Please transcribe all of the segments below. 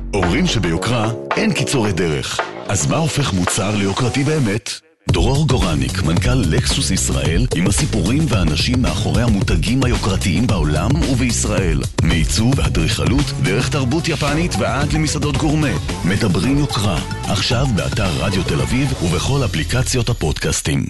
אומרים שביוקרה אין קיצורי דרך. אז מה הופך מוצר ליוקרתי באמת? דרור גורניק, מנכ"ל לקסוס ישראל, עם הסיפורים והאנשים מאחורי המותגים היוקרתיים בעולם ובישראל. מעיצוב ואדריכלות, דרך תרבות יפנית ועד למסעדות גורמה. מדברים יוקרה, עכשיו באתר רדיו תל אביב ובכל אפליקציות הפודקאסטים.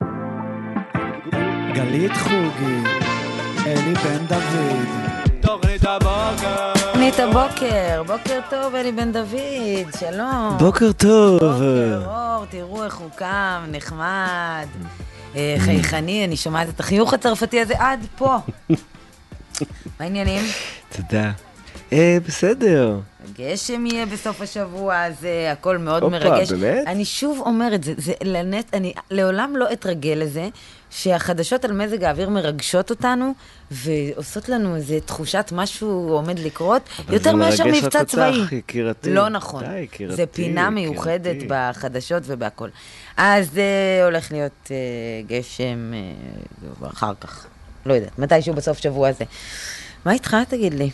גלית חוגי, אלי בן דוד. תוכנית הבוקר. תוכנית הבוקר, בוקר טוב אלי בן דוד, שלום. בוקר טוב. בוקר אור, תראו איך הוא קם, נחמד, חייכני, אני שומעת את החיוך הצרפתי הזה עד פה. מה העניינים? תודה. בסדר. גשם יהיה בסוף השבוע הזה, הכל מאוד מרגש. באמת? אני שוב אומרת, אני לעולם לא אתרגל לזה, שהחדשות על מזג האוויר מרגשות אותנו, ועושות לנו איזו תחושת משהו עומד לקרות, יותר מאשר מבצע צבאי. לא נכון. זה פינה מיוחדת בחדשות ובהכל. אז הולך להיות גשם אחר כך. לא יודעת, מתישהו בסוף שבוע הזה. מה איתך, תגיד לי?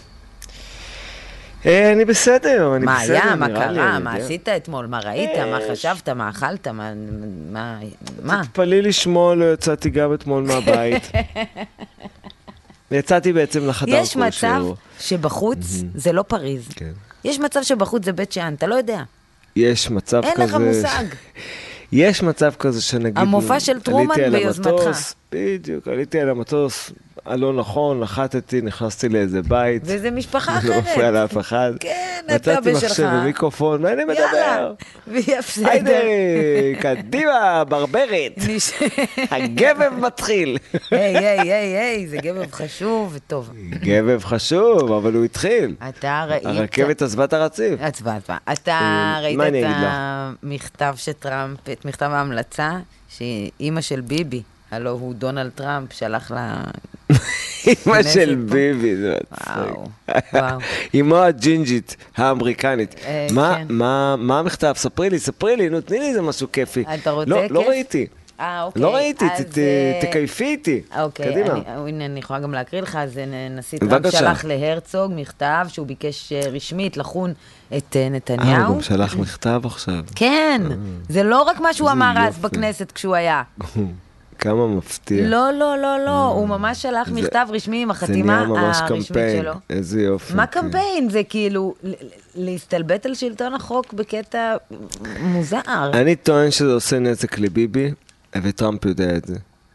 אני בסדר, מה היה, מה קרה, מה עשית אתמול, מה ראית, מה חשבת, מה אכלת, מה? תתפלאי לשמוע, לא יצאתי גם אתמול מהבית. יצאתי בעצם לחדר כלשהו. יש מצב שבחוץ זה לא פריז. יש מצב שבחוץ זה בית שאן, אתה לא יודע. יש מצב כזה. אין לך מושג. יש מצב כזה שנגיד... המופע של טרומן ביוזמתך. בדיוק, עליתי על המטוס, הלא נכון, נחתתי, נכנסתי לאיזה בית. וזה משפחה אחרת. לא מפריע לאף אחד. כן, אתה בשלך. נתתי מחשב ומיקרופון, ואני מדבר. ויפסדר. היידה, קדימה, ברברת. הגבב מתחיל. היי, זה גבב חשוב וטוב. גבב חשוב, אבל הוא התחיל. אתה ראית... הרכבת עזבה את הרציף. אתה ראית את המכתב שטראמפ, את מכתב ההמלצה, שאימא של ביבי, הלו הוא דונלד טראמפ, שלח לה... אימא של ביבי, זה מצחיק. אימו הג'ינג'ית האמריקנית. מה המכתב? ספרי לי, תני לי איזה משהו כיפי. אתה רוצה כיף? לא ראיתי. אוקיי. לא ראיתי, תקייפי איתי. קדימה. אני יכולה גם להקריא לך, אז נשיא טראמפ שלח להרצוג מכתב שהוא ביקש רשמית לחון את נתניהו. הוא גם שלח מכתב עכשיו. כן, זה לא רק מה שהוא אמר אז בכנסת כשהוא היה. כמה מפתיע. לא, הוא ממש שלח מכתב רשמי עם החתימה הרשמית שלו. זה נהיה ממש קמפיין, איזה יופי. מה קמפיין? זה כאילו להסתלבט על שלטון החוק בקטע מוזר. אני טוען שזה עושה נזק לביבי, וטראמפ יודע את זה.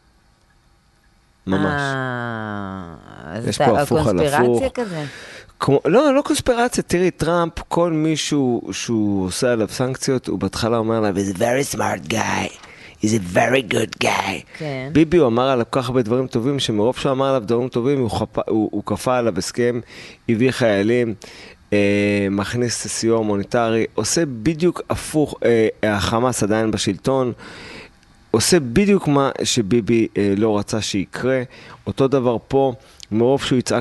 ממש. יש פה הפוך על הפוך. קונספירציה כזה? לא קונספירציה, תראי, טראמפ, כל מישהו שהוא עושה עליו סנקציות, הוא בהתחלה אומר לה, he's a very smart guy. He's a very good guy. כן. ביבי הוא אמר עליו כך הרבה דברים טובים, שמרוב שהוא אמר עליו דברים טובים, הוא כפה עליו הסכם, הביא חיילים, מכניס סיוע מוניטרי, עושה בדיוק הפוך, החמאס עדיין בשלטון, עושה בדיוק מה שביבי לא רצה שיקרה, אותו דבר פה, מרוב שהוא יצעק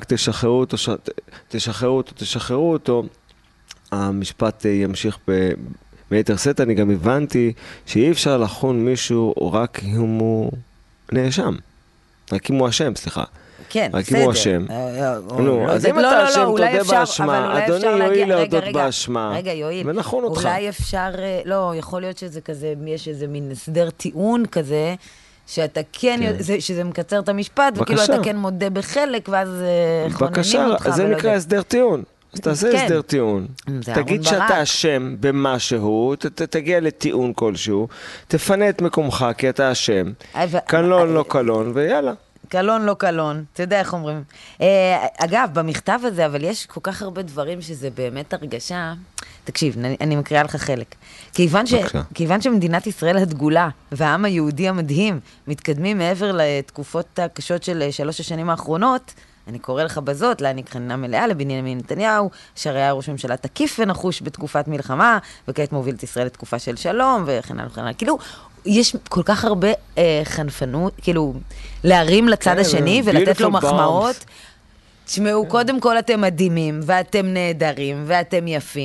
תשחררו אותו, המשפט ימשיך ביתר סט. אני גם הבנתי שאי אפשר לחון מישהו רק אם הוא נאשם. רק אם הוא אשם, סליחה. כן, רק אם הוא אשם. אז אם אתה אשם, תודה באשמה. אדוני יועיל להודות באשמה. רגע, יועיל. ונכון אותך. אולי אפשר, לא, יכול להיות שזה כזה, יש איזה מין הסדר טיעון כזה, שאתה כן, שזה מקצר את המשפט, וכאילו אתה כן מודה בחלק, ואז חוננים אותך. בבקשה, זה נקרא הסדר טיעון. אז תעשה הסדר טיעון, תגיד שאתה אשם במשהו, תגיע לטיעון כלשהו, תפנה את מקומך כי אתה אשם, קלון לא קלון, ויאללה. קלון לא קלון, אתה יודע איך אומרים. אגב, במכתב הזה, אבל יש כל כך הרבה דברים שזה באמת הרגשה, תקשיב, אני מקריאה לך חלק. כיוון שמדינת ישראל הדגולה, והעם היהודי המדהים, מתקדמים מעבר לתקופות הקשות של 3 השנים האחרונות, אני קורא לך בזאת להעניק חנינה מלאה לבנימין נתניהו, אשר היה ראש ממשלה תקיף ונחוש בתקופת מלחמה, וכעת מוביל את ישראל לתקופה של שלום, וכן הלאה. כאילו, יש כל כך הרבה חנפנות, כאילו, להרים לצד השני ולתת לו מחמאות. תשמעו, קודם כל אתם מדהימים, ואתם נהדרים, ואתם יפים.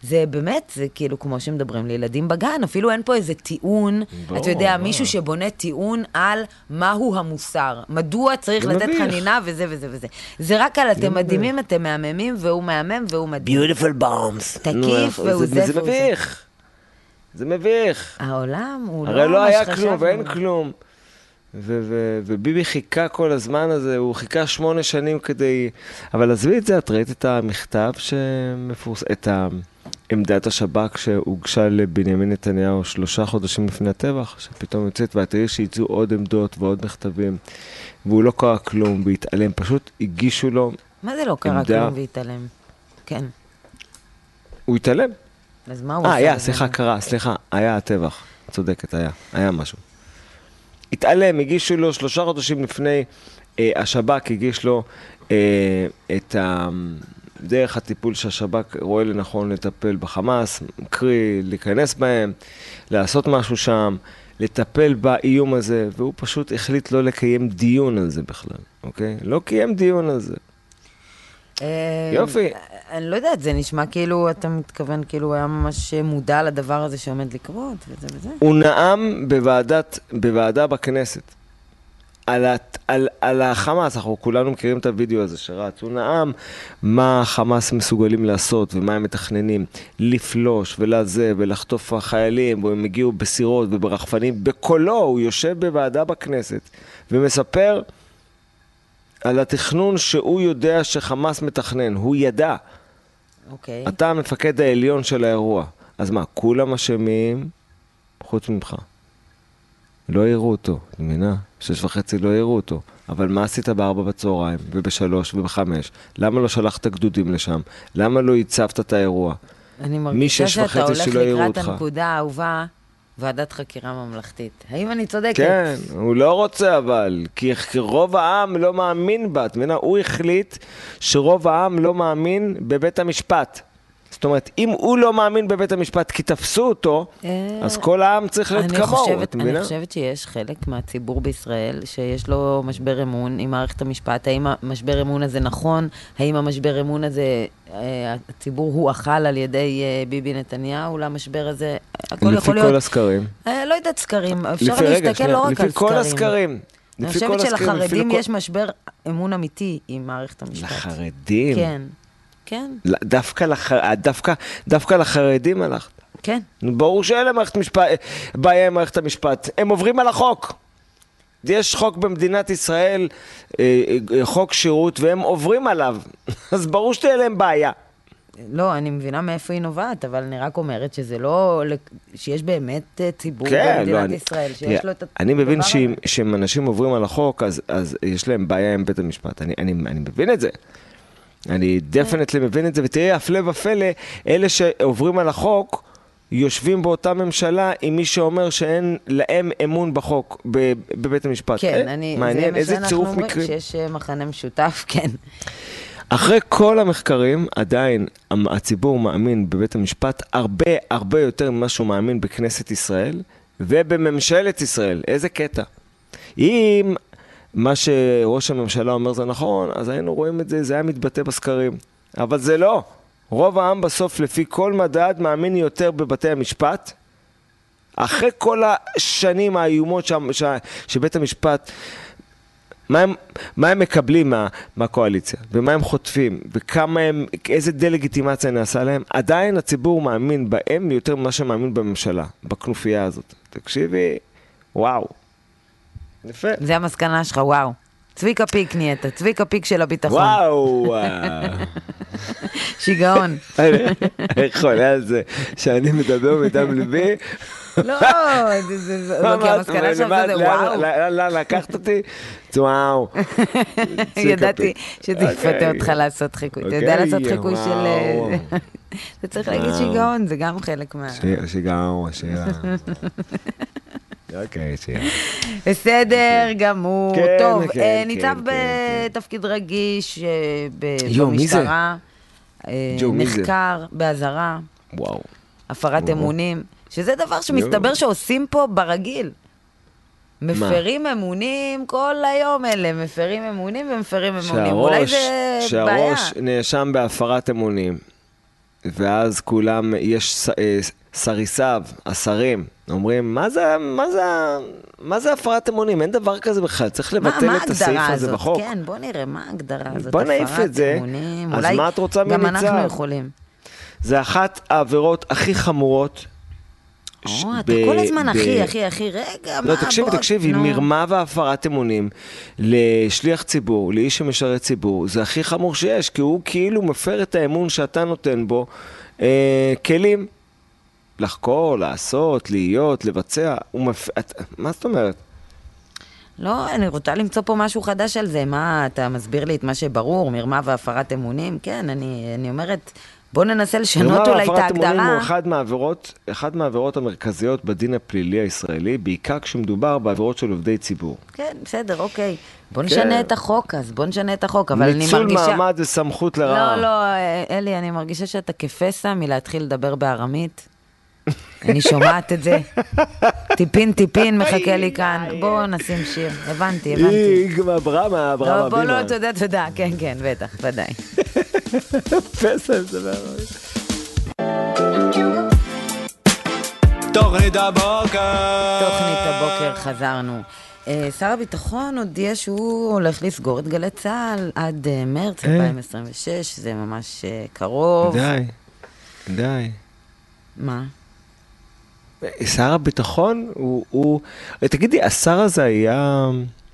זה באמת, זה כאילו כמו שמדברים לילדים בגן, אפילו אין פה איזה טיעון, אתה יודע, מישהו שבונה טיעון על מהו המוסר, מדוע צריך לתת חנינה וזה וזה וזה. זה רק על אתם מדהימים, אתם מהממים, והוא מהמם והוא מדהים. Beautiful bombs. תקיף והוא זה. זה מביך. זה מביך. העולם הוא הרי לא לא מה היה שחשבנו. כלום ואין כלום. וביבי חיכה כל הזמן הזה, הוא חיכה 8 שנים כדי... אבל עזבי את זה, את ראית את המכתב שמפורסם, את עמדת השב"כ שהוגשה לבנימין נתניהו 3 חודשים לפני הטבח, שפתאום יוצאת, והתראי שיצאו עוד עמדות ועוד מכתבים, והוא לא קרא כלום והתעלם, פשוט הגישו לו... מה זה לא קרה כלום והתעלם? כן. הוא התעלם. אז מה הוא עושה? סליחה, היה הטבח, צודקת, היה משהו. התעלם, הגישו לו 3 חודשים לפני, השב"כ הגיש לו את דרך הטיפול שהשב"כ רואה לנכון לטפל בחמאס, קרי להיכנס בהם, לעשות משהו שם, לטפל באיום הזה, והוא פשוט החליט לא לקיים דיון על זה בכלל, אוקיי? לא קיים דיון על זה. יופי. אני לא יודעת, זה נשמע כאילו, אתה מתכוון, כאילו הוא היה ממש מודע לדבר הזה שעומד לקרות, וזה וזה. הוא נאם בוועדה בכנסת, על החמאס, אנחנו כולנו מכירים את הוידאו הזה שרץ, הוא נאם מה החמאס מסוגלים לעשות ומה הם מתכננים, לפלוש ולזה ולחטוף החיילים, והם הגיעו בסירות וברחפנים, בקולו הוא יושב בוועדה בכנסת ומספר על התכנון שהוא יודע שחמאס מתכנן, הוא ידע. אוקיי. אתה המפקד העליון של האירוע. אז מה, כולם אשמים חוץ ממך. לא יראו אותו, אני מבינה? 6:30 לא יראו אותו. אבל מה עשית ב4 בצהריים, וב3 וב5? למה לא שלחת גדודים לשם? למה לא הצבת את האירוע? אני מרגישה שאתה הולך לקראת הנקודה האהובה, ועדת חקירה ממלכתית. האם אני צודקת? כן, הוא לא רוצה אבל, כי רוב העם לא מאמין בה. הוא החליט שרוב העם לא מאמין בבית המשפט. זאת אומרת, אם הוא לא מאמין בבית המשפט כי תפסו אותו, אז כל העם צריך להיות כמוהו. אני חושבת שיש חלק מהציבור בישראל שיש לו משבר אמון עם מערכת המשפט. האם המשבר אמון הזה נכון? האם המשבר אמון הזה, הציבור הוא אכל על ידי ביבי נתניהו למשבר הזה? לפי כל הסקרים. לא יודעת סקרים, אפשר להסתכל לא רק על סקרים. לפי כל הסקרים. אני חושבת שלחרדים יש משבר אמון אמיתי עם מערכת המשפט. לחרדים? כן. כן. דווקא לחרדים הלכת. כן. ברור שאלה בעיה עם מערכת המשפט. הם עוברים על החוק. יש חוק במדינת ישראל, חוק שירות, והם עוברים עליו. אז ברור שתהיה להם בעיה. לא, אני מבינה מאיפה היא נובעת, אבל אני רק אומרת שזה לא, שיש באמת ציבור במדינת ישראל, שיש לו את הדבר הזה. אני מבין שאם אנשים עוברים על החוק, אז יש להם בעיה עם בית המשפט. אני מבין את זה. אני דפנטלי מבין את זה, ותראי, הפלא ופלא, אלה שעוברים על החוק, יושבים באותה ממשלה עם מי שאומר שאין להם אמון בחוק בבית המשפט. כן, מעניין, איזה צירוף מקרים. אומרים שיש מחנה משותף, כן. אחרי כל המחקרים, עדיין הציבור מאמין בבית המשפט הרבה יותר ממה שהוא מאמין בכנסת ישראל, ובממשלת ישראל. איזה קטע. אם מה שראש הממשלה אומר זה נכון, אז היינו רואים את זה, זה היה מתבטא בסקרים. אבל זה לא. רוב העם בסוף, לפי כל מדד, מאמין יותר בבתי המשפט. אחרי כל השנים האיומות שבית המשפט, מה הם מקבלים מהקואליציה, ומה הם חוטפים, איזה דלגיטימציה נעשה להם, עדיין הציבור מאמין בהם יותר ממה שמאמין בממשלה, בכנופיה הזאת. תקשיבי, וואו. יפה. זה המסקנה שלך, וואו. צביקה פיק נהיית, צביקה פיק של הביטחון. וואו. שיגעון. אני חולה על זה, שאני מדבר מדם ליבי. לא, כי המסקנה שלך זה וואו. לאן לקחת אותי? וואו. ידעתי שזה יפתה אותך לעשות חיקוי. אתה יודע לעשות חיקוי של... אתה צריך להגיד שיגעון, זה גם חלק מה... שיגעון. אוקיי, שיהיה. בסדר, גמור. טוב, ניצב בתפקיד רגיש במשטרה, נחקר באזהרה, הפרת אמונים, שזה דבר שמסתבר שעושים פה ברגיל. מפרים אמונים כל היום אלה, מפרים אמונים ומפרים אמונים. אולי זה בעיה. שהראש נאשם בהפרת אמונים. ואז כולם, יש שריסיו, השרים, אומרים, מה זה הפרת אמונים? אין דבר כזה בכלל, צריך לבטל את הסעיף הזה בחוק. כן, בוא נראה, מה ההגדרה הזאת? בוא נעיף את זה, אז מה את רוצה מניצב? גם אנחנו יכולים. זה אחת העבירות הכי חמורות. אתה כל הזמן אחי, רגע, מה? לא, תקשיב, היא מרמה והפרת אמונים לשליח ציבור, לאיש שמשרת ציבור, זה הכי חמור שיש, כי הוא כאילו מפר את האמון שאתה נותן בו כלים. לחקור, לעשות, להיות, לבצע, מה זאת אומרת? לא, אני רוצה למצוא פה משהו חדש על זה, מה, אתה מסביר לי את מה שברור, מרמה והפרת אמונים? כן, אני אומרת, בוא ננסה לשנות אולי את ההגדרה. מרמה והפרת אמונים הוא אחד מהעבירות המרכזיות בדין הפלילי הישראלי, בעיקר כשמדובר בעבירות של עובדי ציבור. כן, בסדר, אוקיי. בוא נשנה את החוק אז, אבל אני מרגישה... ניצול מעמד זה סמכות לרעה. לא, אלי, אני מרגישה שאתה כפסע מלהתחיל לדבר בארמית. אני שומעת את זה. טיפין מחכה לי כאן. בואו נשים שיר. הבנתי. ברמה בימה. בוא לא, תודה. כן, בטח, ודאי. פסע, זה בארמית. תוכנית הבוקר. תוכנית הבוקר, חזרנו. שר הביטחון הודיע שהוא הולך לסגור את גלי צהל עד מרץ 2026, זה ממש קרוב. די. מה? שר הביטחון הוא... תגידי, השר הזה היה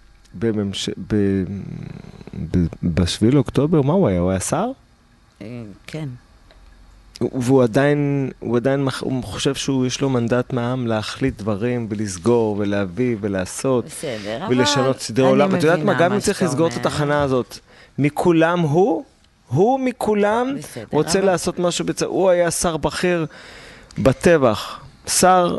בשביל אוקטובר, מה הוא היה? הוא היה שר? כן. והוא עדיין הוא חושב שהוא יש לו מנדט מהעם להחליט דברים ולסגור ולהביא ולעשות. בסדר, ולשנות סדרי עולם. ואת יודעת מה? גם אם צריך לסגור את התחנה הזאת. מכולם הוא מכולם רוצה לעשות משהו הוא היה שר בכיר בטבח. שר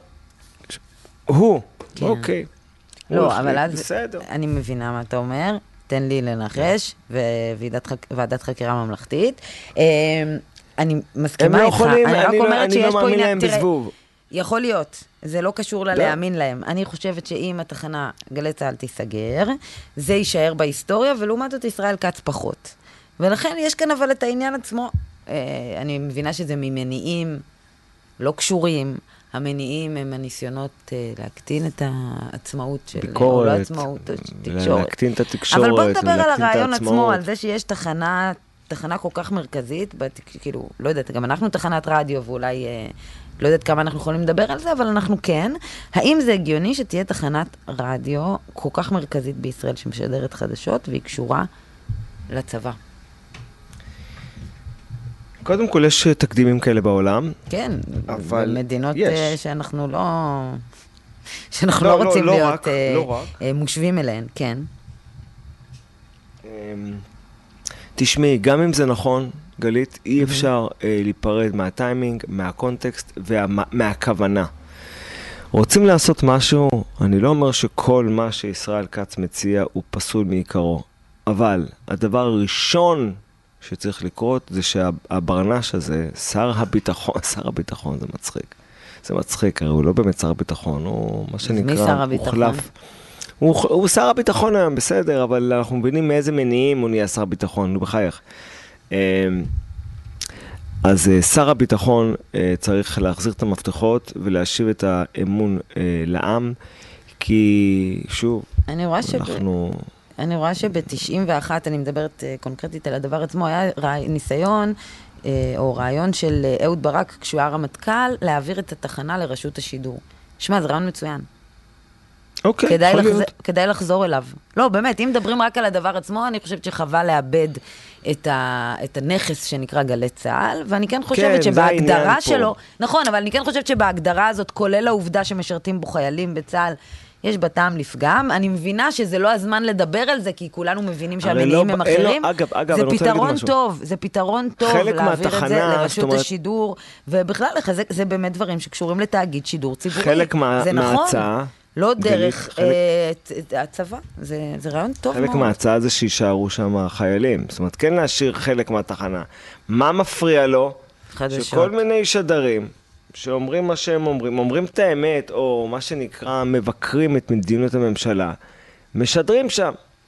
אוקיי. לא, אבל אז אני מבינה מה אתה אומר. תן לי לנחש, וועדת חקירה ממלכתית. אני מסכימה איתך, אני רק אומרת שיש פה עניין, תראה, יכול להיות, זה לא קשור להאמין להם. אני חושבת שאם התחנה גלי צהל תיסגר, זה יישאר בהיסטוריה, ולעומת זאת ישראל כץ פחות. ולכן יש כאן אבל את העניין עצמו, אני מבינה שזה ממניעים לא קשורים, המניעים הם הניסיונות להקטין את העצמאות של... ביקורת, לא עצמאות, תקשורת. להקטין את התקשורת, אבל בוא נדבר על הרעיון עצמו, על זה שיש תחנה כל כך מרכזית, כאילו, לא יודעת, גם אנחנו תחנת רדיו, ואולי, לא יודעת כמה אנחנו יכולים לדבר על זה, אבל אנחנו כן. האם זה הגיוני שתהיה תחנת רדיו כל כך מרכזית בישראל, שמשדרת חדשות, והיא קשורה לצבא? קודם כל, יש תקדימים כאלה בעולם. כן, אבל במדינות שאנחנו לא רוצים להיות מושבים אליהן, כן. תשמעי, גם אם זה נכון, גלית, אי אפשר להיפרד מהטיימינג, מהקונטקסט ומהכוונה. רוצים לעשות משהו, אני לא אומר שכל מה שישראל כץ מציע הוא פסול מעיקרו, אבל הדבר הראשון שצריך לקרות זה שהברנש הזה, שר הביטחון זה מצחיק. זה מצחיק, הרי הוא לא באמת שר הביטחון, הוא מה שנקרא, מי שר הביטחון? הוא שר הביטחון היום, בסדר, אבל אנחנו מבינים מאיזה מניעים הוא נהיה שר הביטחון, נו בחייך. אז שר הביטחון צריך להחזיר את המפתחות ולהשיב את האמון לעם, כי שוב, אני רואה שב-91, אני מדברת קונקרטית על הדבר עצמו, היה ניסיון או רעיון של אהוד ברק, כשהוא היה רמטכ"ל, להעביר את התחנה לרשות השידור. שמע, זה רעיון מצוין. אוקיי, כדאי לחזור אליו. לא, באמת, אם מדברים רק על הדבר עצמו, אני חושבת שחבל לאבד את הנכס שנקרא גלי צהל, ואני כן חושבת שבהגדרה שלו, נכון, אבל אני כן חושבת שבהגדרה הזאת, כולל העובדה שמשרתים בו חיילים בצהל, יש בטעם לפגם. אני מבינה שזה לא הזמן לדבר על זה, כי כולנו מבינים שהמניעים הם אחרים. זה פתרון טוב, זה פתרון טוב להעביר את זה לרשות השידור, ובכלל, זה באמת דברים שקשורים לתאגיד שידור ציבורי. חלק מההצעה, לא דרך הצבא, זה רעיון טוב מאוד. חלק מההצעה זה שישארו שם חיילים, זאת אומרת, כן להשאיר חלק מהתחנה. מה מפריע לו? חדשות. שכל מיני שדרים, שאומרים מה שהם אומרים את האמת, או מה שנקרא מבקרים את מדיניות הממשלה, משדרים שם.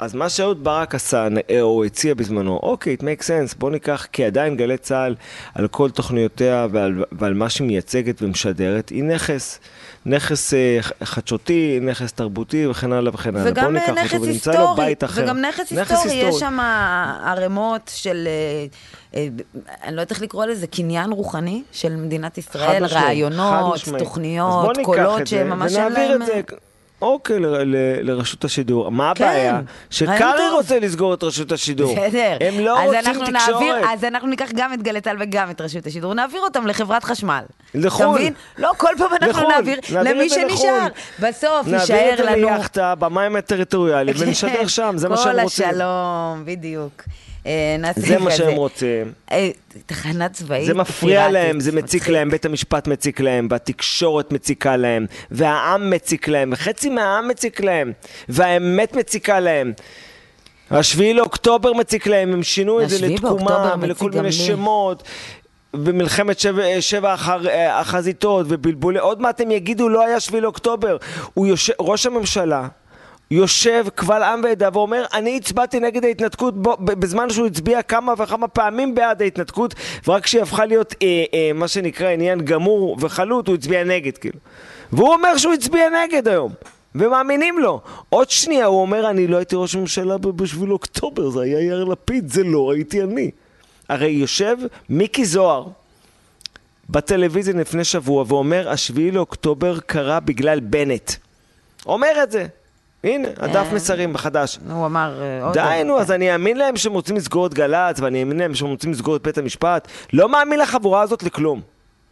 אז מה שאהוד ברק עשה, או הציע בזמנו, אוקיי, it makes sense, בוא ניקח, כי עדיין גלי צהל על כל תוכניותיה ועל מה שהיא מייצגת ומשדרת, היא נכס חדשותי, נכס תרבותי וכן הלאה וכן הלאה. וגם נכס היסטורי, וגם נכס היסטורי, יש שם ערימות של, אני לא יודעת איך לקרוא לזה, קניין רוחני של מדינת ישראל, רעיונות, תוכניות, קולות שממש אין להם... אוקיי, לרשות השידור. מה הבעיה? שקרי רוצה לסגור את רשות השידור. בסדר. הם לא רוצים תקשורת. אז אנחנו ניקח גם את גלי צהל וגם את רשות השידור, נעביר אותם לחברת חשמל. לחול. תבין? לא, כל פעם אנחנו נעביר למי שנשאר. בסוף יישאר לנו... נעביר את זה ליחדה במים הטריטוריאליים ונשדר שם, זה מה שהם רוצים. כל השלום, בדיוק. זה מה שהם רוצים. תחנה צבאית. זה מפריע להם, זה מציק להם, בית המשפט מציק להם, והתקשורת מציקה להם, והעם מציק להם, וחצי מהעם מציק להם, והאמת מציקה להם. השביעי לאוקטובר מציק להם, הם שינו את זה לתקומה ולכל מיני שמות, במלחמת שבע החזיתות ובלבולי, עוד מעט הם יגידו לא היה שביעי לאוקטובר. ראש הממשלה יושב קבל עם ועדה ואומר, אני הצבעתי נגד ההתנתקות בזמן שהוא הצביע כמה וכמה פעמים בעד ההתנתקות, ורק כשהיא הפכה להיות מה שנקרא עניין גמור וחלוט, הוא הצביע נגד כאילו. והוא אומר שהוא הצביע נגד היום, ומאמינים לו. עוד שנייה הוא אומר, אני לא הייתי ראש ממשלה בשביל אוקטובר, זה היה יאיר לפיד, זה לא הייתי אני. הרי יושב מיקי זוהר בטלוויזיה לפני שבוע ואומר, השביעי לאוקטובר קרה בגלל בנט. אומר את זה. הנה, הדף מסרים בחדש. הוא אמר... די, נו, אז אני אאמין להם שהם רוצים לסגור את גל"צ, ואני אאמין להם שהם רוצים לסגור את בית המשפט. לא מאמין לחבורה הזאת לכלום.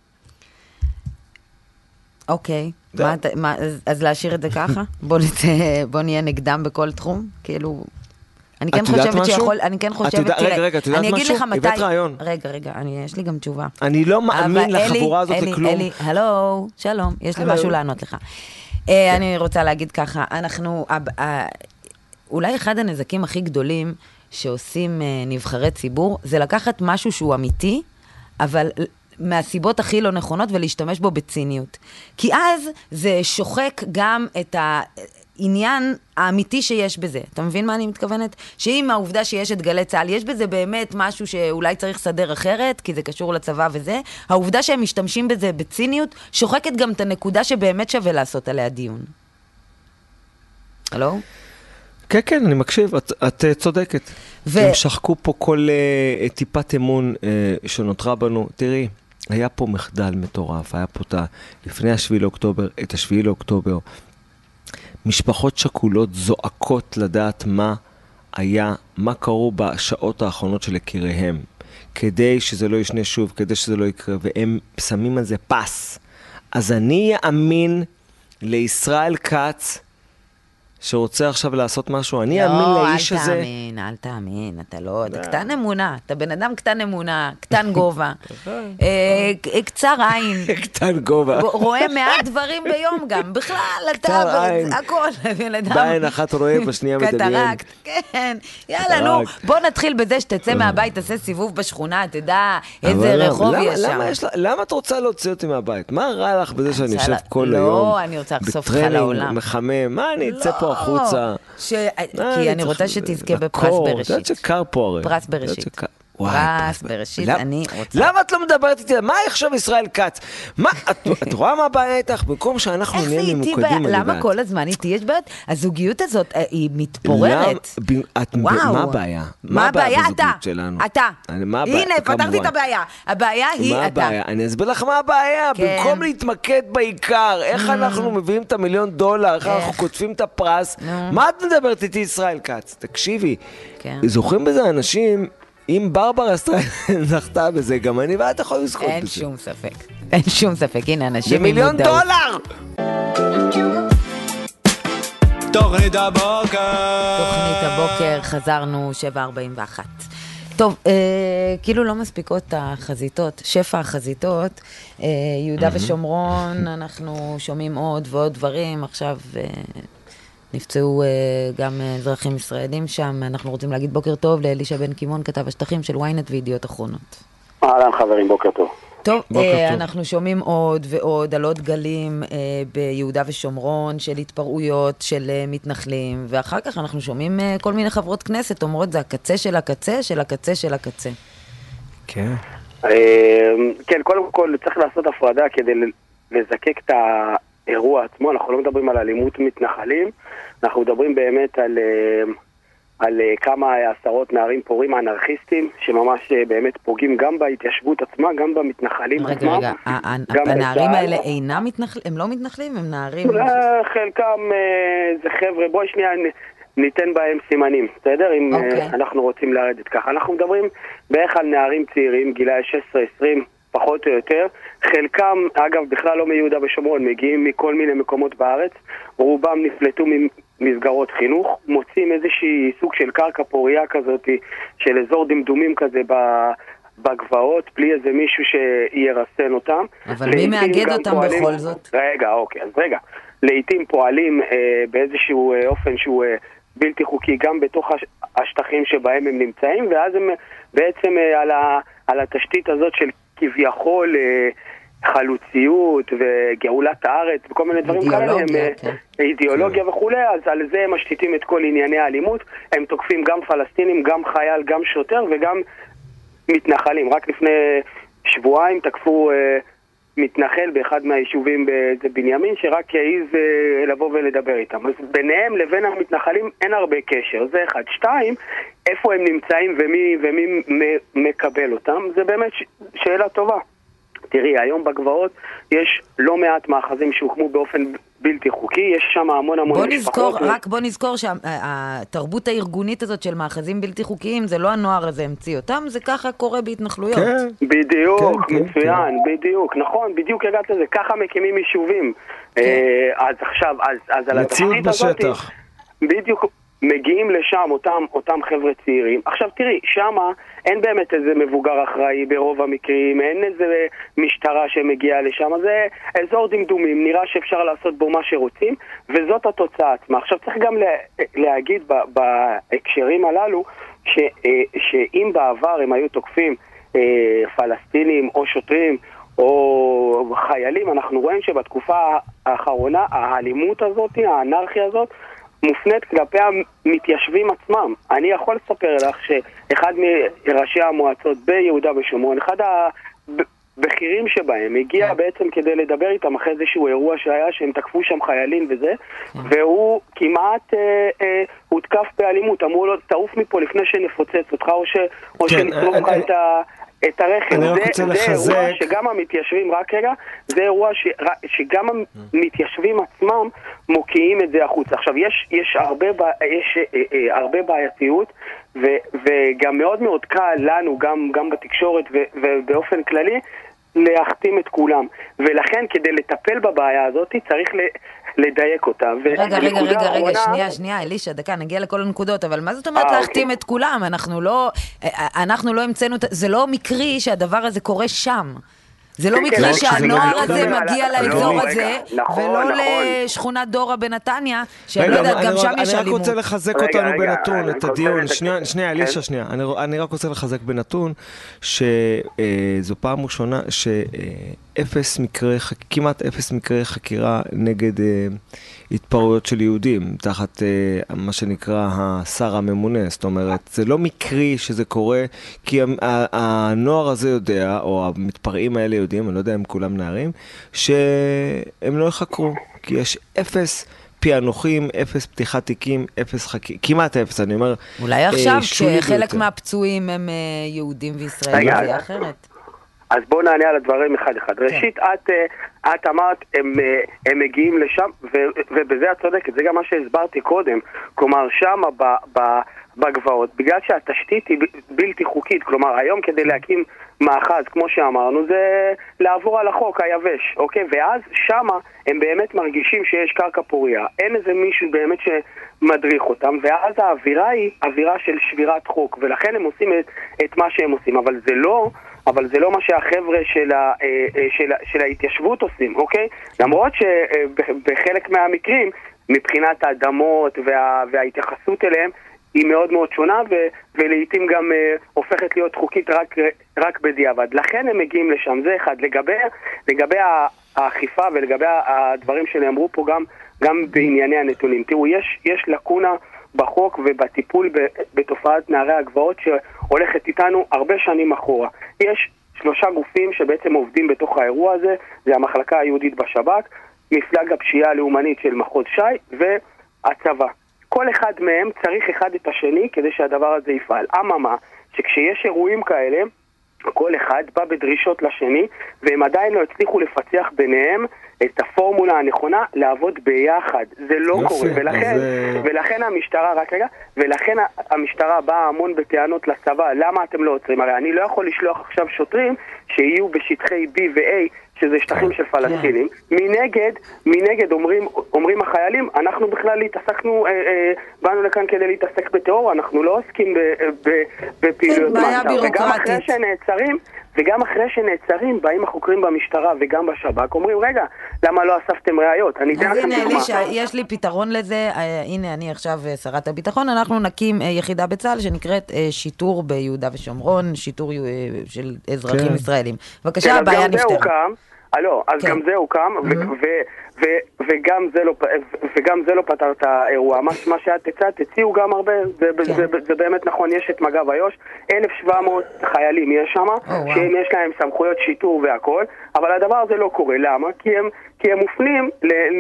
אוקיי. אז להשאיר את זה ככה? בוא נהיה נגדם בכל תחום? כאילו... אני כן חושבת שיכול... אני כן חושבת... רגע, את יודעת משהו? הבאת רעיון. רגע, יש לי גם תשובה. אני לא מאמין לחבורה הזאת לכלום. אלי, הלו, שלום, יש לי משהו לענות לך. אני רוצה להגיד ככה, אולי אחד הנזקים הכי גדולים שעושים נבחרי ציבור, זה לקחת משהו שהוא אמיתי, אבל מהסיבות הכי לא נכונות ולהשתמש בו בציניות. כי אז זה שוחק גם את העניין האמיתי שיש בזה. אתה מבין מה אני מתכוונת? שאם העובדה שיש את גלי צהל, יש בזה באמת משהו שאולי צריך לסדר אחרת, כי זה קשור לצבא וזה, העובדה שהם משתמשים בזה בציניות, שוחקת גם את הנקודה שבאמת שווה לעשות עליה דיון. הלו? כן, אני מקשיב, את צודקת. הם שחקו פה כל טיפת אמון שנותרה בנו. תראי, היה פה מחדל מטורף, היה פה לפני השביעי לאוקטובר, את השביעי לאוקטובר, משפחות שכולות זועקות לדעת מה היה, מה קרו בשעות האחרונות של יקיריהם, כדי שזה לא ישנה שוב, כדי שזה לא יקרה, והם שמים על זה פס. אז אני אאמין לישראל כץ, שרוצה עכשיו לעשות משהו, אני אאמין לאיש הזה. לא, אל תאמין, אתה לא, אתה קטן אמונה, אתה בן אדם קטן אמונה, קטן גובה, קצר עין. קטן גובה. רואה מעט דברים ביום גם, בכלל, אתה, הכל, בן אדם. בעין אחת רואה, בשנייה מדמיין. קטרקט, כן, יאללה, נו, בוא נתחיל בזה שתצא מהבית, תעשה סיבוב בשכונה, תדע איזה רחוב יש שם. למה את רוצה להוציא אותי מהבית? מה רע לך בזה שאני יושב כל היום? לא, אני רוצה לחשוף לך לעולם. בטרנינג, מחמם, מה אני אצא פה החוצה? כי אני רוצה שתזכה בפרס בראשית. זה שקר פה הרי. פרס בראשית. פרס בראשית, אני רוצה. למה את לא מדברת איתי? מה יחשוב ישראל כץ? את רואה מה הבעיה איתך? במקום שאנחנו נהיה ממוקדים. למה כל הזמן איתי יש בעיות? הזוגיות הזאת היא מתפוררת. מה הבעיה? מה הבעיה? אתה. הנה, פתרתי את הבעיה. הבעיה היא אתה. אני אסביר לך מה הבעיה. במקום להתמקד בעיקר, איך אנחנו מביאים את $1,000,000, איך אנחנו כותבים את הפרס, מה את מדברת איתי ישראל כץ? תקשיבי. זוכרים בזה אנשים... אם ברברה סטרייזנד זכתה בזה, גם אני ואת יכול לזכות בזה. אין שום ספק. אין שום ספק. הנה, אנשים עם מודעות. $1,000,000! תוכנית הבוקר. תוכנית הבוקר, חזרנו 7:41. טוב, כאילו לא מספיקות החזיתות, שפע החזיתות, יהודה ושומרון, אנחנו שומעים עוד ועוד דברים, עכשיו... נפצעו גם אזרחים ישראלים שם. אנחנו רוצים להגיד בוקר טוב לאלישע בן קימון, כתב השטחים של ynet וידיעות אחרונות. אהלן חברים, בוקר טוב. טוב, אנחנו שומעים עוד ועוד על עוד גלים ביהודה ושומרון של התפרעויות של מתנחלים, ואחר כך אנחנו שומעים כל מיני חברות כנסת אומרות, זה הקצה של הקצה של הקצה של הקצה. כן. כן, קודם כל צריך לעשות הפרדה כדי לזקק את האירוע עצמו. אנחנו לא מדברים על אלימות מתנחלים, אנחנו מדברים באמת על כמה עשרות נערים פורעים אנרכיסטים, שממש באמת פוגעים גם בהתיישבות עצמה, גם במתנחלים עצמם. רגע, הנערים האלה אינם מתנחלים? הם לא מתנחלים? הם נערים? חלקם זה חבר'ה, בואי שנייה ניתן בהם סימנים, בסדר? אם אנחנו רוצים לרדת ככה. אנחנו מדברים בערך על נערים צעירים, גילאי 16-20, פחות או יותר. חלקם, אגב, בכלל לא מיהודה ושומרון, מגיעים מכל מיני מקומות בארץ. רובם נפלטו ממסגרות חינוך, מוצאים איזושהי סוג של קרקע פוריה כזאת, של אזור דמדומים כזה בגבעות, בלי איזה מישהו שירסן אותם. אבל מי מאגד אותם פועלים, בכל זאת? רגע, אוקיי, אז רגע. לעתים פועלים באיזשהו אופן שהוא בלתי חוקי, גם בתוך השטחים שבהם הם נמצאים, ואז הם בעצם על התשתית הזאת של כביכול חלוציות וגאולת הארץ וכל מיני דברים כאלה, אידיאולוגיה וכו', אז על זה הם משתיתים את כל ענייני האלימות. הם תוקפים גם פלסטינים, גם חייל, גם שוטר וגם מתנחלים. רק לפני שבועיים תקפו מתנחל באחד מהיישובים בבנימין, שרק העיז לבוא ולדבר איתם. אז ביניהם לבין המתנחלים אין הרבה קשר, זה אחד. שתיים, איפה הם נמצאים ומי מקבל אותם, זה באמת שאלה טובה. תראי, היום בגבעות יש לא מעט מאחזים שהוקמו באופן בלתי חוקי, יש שם המון משפחות. בוא נזכור שהתרבות הארגונית הזאת של מאחזים בלתי חוקיים, זה לא הנוער הזה המציא אותם, זה ככה קורה בהתנחלויות. כן. בדיוק, מצוין, בדיוק, נכון, בדיוק הגעת לזה, ככה מקימים יישובים. אז עכשיו, אז על התשתית הזאת, בדיוק, מגיעים לשם אותם חבר'ה צעירים. עכשיו תראי, שמה אין באמת איזה מבוגר אחראי ברוב המקרים, אין איזה משטרה שמגיעה לשם, זה אזור דמדומים, נראה שאפשר לעשות בו מה שרוצים, וזאת התוצאה עצמה. עכשיו צריך גם להגיד בהקשרים הללו, שאם בעבר הם היו תוקפים פלסטינים או שוטרים או חיילים, אנחנו רואים שבתקופה האחרונה האלימות הזאת, האנרכיה הזאת, מופנית כלפי המתיישבים עצמם. אני יכול לספר לך שאחד מראשי המועצות ביהודה ושומרון, אחד הבכירים שבהם, הגיע בעצם כדי לדבר איתם אחרי איזשהו אירוע שהיה, שהם תקפו שם חיילים וזה, והוא כמעט הותקף באלימות. אמרו לו, תעוף מפה לפני שנפוצץ אותך, או שנשרוף לך את הרכב. זה אירוע שגם המתיישבים, רק רגע, זה אירוע שגם המתיישבים עצמם מוקיעים את זה החוץ. עכשיו, יש הרבה בעייתיות, וגם מאוד מאוד קל לנו, גם בתקשורת ובאופן כללי, להחתים את כולם. ולכן, כדי לטפל בבעיה הזאת, צריך לדייק אותה. רגע, שנייה, אלישה, דקה, נגיע לכל הנקודות, אבל מה זאת אומרת להחתים את כולם? אנחנו לא המצאנו, זה לא מקרי שהדבר הזה קורה שם. זה לא מקרי שהנוער הזה מגיע לאזור הזה, ולא לשכונת דורה בנתניה, שאני לא יודעת, גם שם יש אלימות. אני רק רוצה לחזק אותנו בנתון, את הדיון. שנייה, אלישה, שנייה. אני רק רוצה לחזק בנתון, שזו פעם ראשונה כמעט אפס מקרי חקירה נגד התפרעויות של יהודים, תחת מה שנקרא השר הממונה. זאת אומרת, זה לא מקרי שזה קורה, כי הנוער הזה יודע, או המתפרעים האלה יודעים, אני לא יודע אם כולם נערים, שהם לא יחקרו, כי יש אפס פיענוחים, אפס פתיחת תיקים, כמעט אפס, אני אומר. אולי עכשיו, כשחלק מהפצועים הם יהודים וישראלים, זה אחרת. אז בואו נענה על הדברים אחד. ראשית, את אמרת, הם מגיעים לשם, ובזה את צודקת, זה גם מה שהסברתי קודם. כלומר, שם בגבעות, בגלל שהתשתית היא בלתי חוקית, כלומר, היום כדי להקים מאחז, כמו שאמרנו, זה לעבור על החוק היבש, אוקיי? ואז שמה הם באמת מרגישים שיש קרקע פוריה, אין איזה מישהו באמת שמדריך אותם, ואז האווירה היא אווירה של שבירת חוק, ולכן הם עושים את מה שהם עושים, אבל זה לא מה שהחבר'ה של ההתיישבות עושים, אוקיי? למרות שבחלק מהמקרים, מבחינת האדמות וההתייחסות אליהם, היא מאוד מאוד שונה, ולעיתים גם הופכת להיות חוקית רק בדיעבד. לכן הם מגיעים לשם. זה אחד. לגבי האכיפה ולגבי הדברים שנאמרו פה גם בענייני הנתונים. תראו, יש לקונה בחוק ובטיפול בתופעת נערי הגבעות שהולכת איתנו הרבה שנים אחורה. יש 3 גופים שבעצם עובדים בתוך האירוע הזה, זה המחלקה היהודית בשב"כ, מפלג הפשיעה הלאומנית של מחוז ש"י והצבא. כל אחד מהם צריך אחד את השני כדי שהדבר הזה יפעל. אממה, שכשיש אירועים כאלה, כל אחד בא בדרישות לשני, והם עדיין לא הצליחו לפצח ביניהם את הפורמולה הנכונה לעבוד ביחד. זה לא קורה, ולכן המשטרה, ולכן המשטרה באה המון בטענות לצבא, למה אתם לא עוצרים? הרי אני לא יכול לשלוח עכשיו שוטרים שיהיו בשטחי B ו-A, שזה שטחים של פלסטינים. מנגד אומרים החיילים, אנחנו בכלל באנו לכאן כדי להתעסק בטרור, אנחנו לא עוסקים בפעילויות מעצר. וגם אחרי שנעצרים, באים החוקרים במשטרה וגם בשב"כ, אומרים, רגע, למה לא אספתם ראיות? אז הנה, אלישע, יש לי פתרון לזה. הנה, אני עכשיו שרת הביטחון, אנחנו נקים יחידה בצה"ל שנקראת שיטור ביהודה ושומרון, שיטור של אזרחים ישראלים. בבקשה, הבעיה נפתרה. אז גם זה הוקם, וגם זה לא פתר את האירוע. מה שאת תציעו גם הרבה, זה באמת נכון, יש את מג"ב איו"ש, 1,700 חיילים יש שם, שהם יש להם סמכויות שיטור והכל, אבל הדבר הזה לא קורה. למה? כי הם מופנים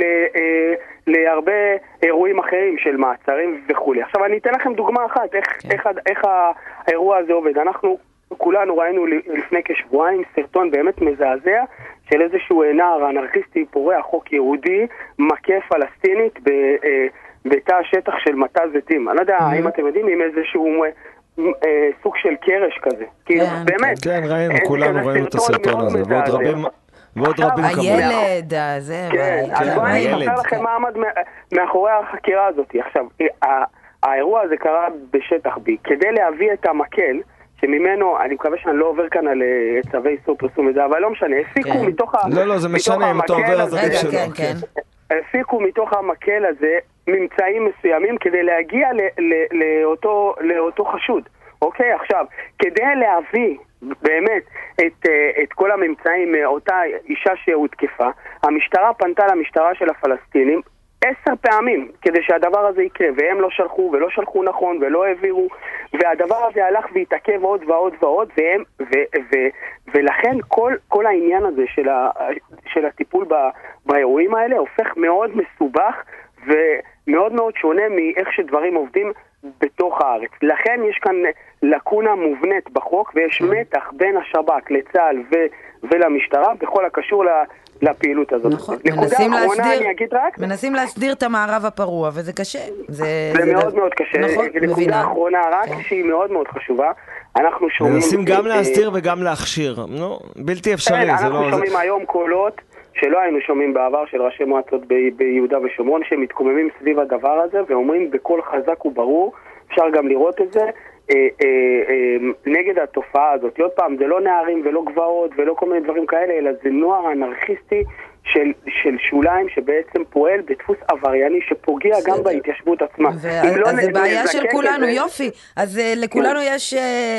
להרבה אירועים אחרים של מעצרים וכו'. עכשיו אני אתן לכם דוגמה אחת, איך האירוע הזה עובד. אנחנו כולנו ראינו לפני כשבועיים סרטון באמת מזעזע של איזשהו נער אנרכיסטי פורע חוק יהודי מכה פלסטינית בתא השטח של מטע זיתים. אני לא יודע האם אתם יודעים עם איזשהו סוג של קרש כזה. כאילו באמת. כן, כולנו ראינו את הסרטון הזה. ועוד רבים כמובן. הילד הזה. כן, אז אני אספר לכם מה עמד מאחורי החקירה הזאת. עכשיו, האירוע הזה קרה בשטח B. כדי להביא את המקל שממנו, אני מקווה שאני לא עובר כאן על צווי איסור פרסום וזה, אבל לא משנה, הפיקו מתוך זה משנה, אם אתה עובר אז עדיף שלא. הפיקו מתוך המקל הזה ממצאים מסוימים כדי להגיע לאותו חשוד. אוקיי, עכשיו, כדי להביא באמת את כל הממצאים מאותה אישה שהותקפה, המשטרה פנתה למשטרה של הפלסטינים 10 פעמים כדי שהדבר הזה יקרה, והם לא שלחו ולא שלחו נכון ולא העבירו, והדבר הזה הלך והתעכב עוד ועוד ועוד, ולכן כל העניין הזה של הטיפול באירועים האלה הופך מאוד מסובך ומאוד מאוד שונה מאיך שדברים עובדים בתוך הארץ. לכן יש כאן לקונה מובנית בחוק, ויש מתח בין השב"כ לצה"ל ולמשטרה בכל הקשור לפעילות הזאת. נכון, מנסים להסדיר את המערב הפרוע, וזה קשה. זה מאוד מאוד קשה. נקודה אחרונה, רק שהיא מאוד מאוד חשובה, אנחנו שומעים... מנסים גם להסדיר וגם להכשיר. בלתי אפשרי. אנחנו שומעים היום קולות שלא היינו שומעים בעבר של ראשי מועצות ביהודה ושומרון, שהם מתקוממים סביב הדבר הזה, ואומרים בכל חזק וברור, אפשר גם לראות את זה, נגד התופעה הזאת. עוד פעם, זה לא נערים ולא גבעות ולא כל מיני דברים כאלה, אלא זה נוער אנרכיסטי של שוליים שבעצם פועל בדפוס עברייני שפוגע גם בהתיישבות עצמה. אז זה בעיה של כולנו, יופי. אז לכולנו יש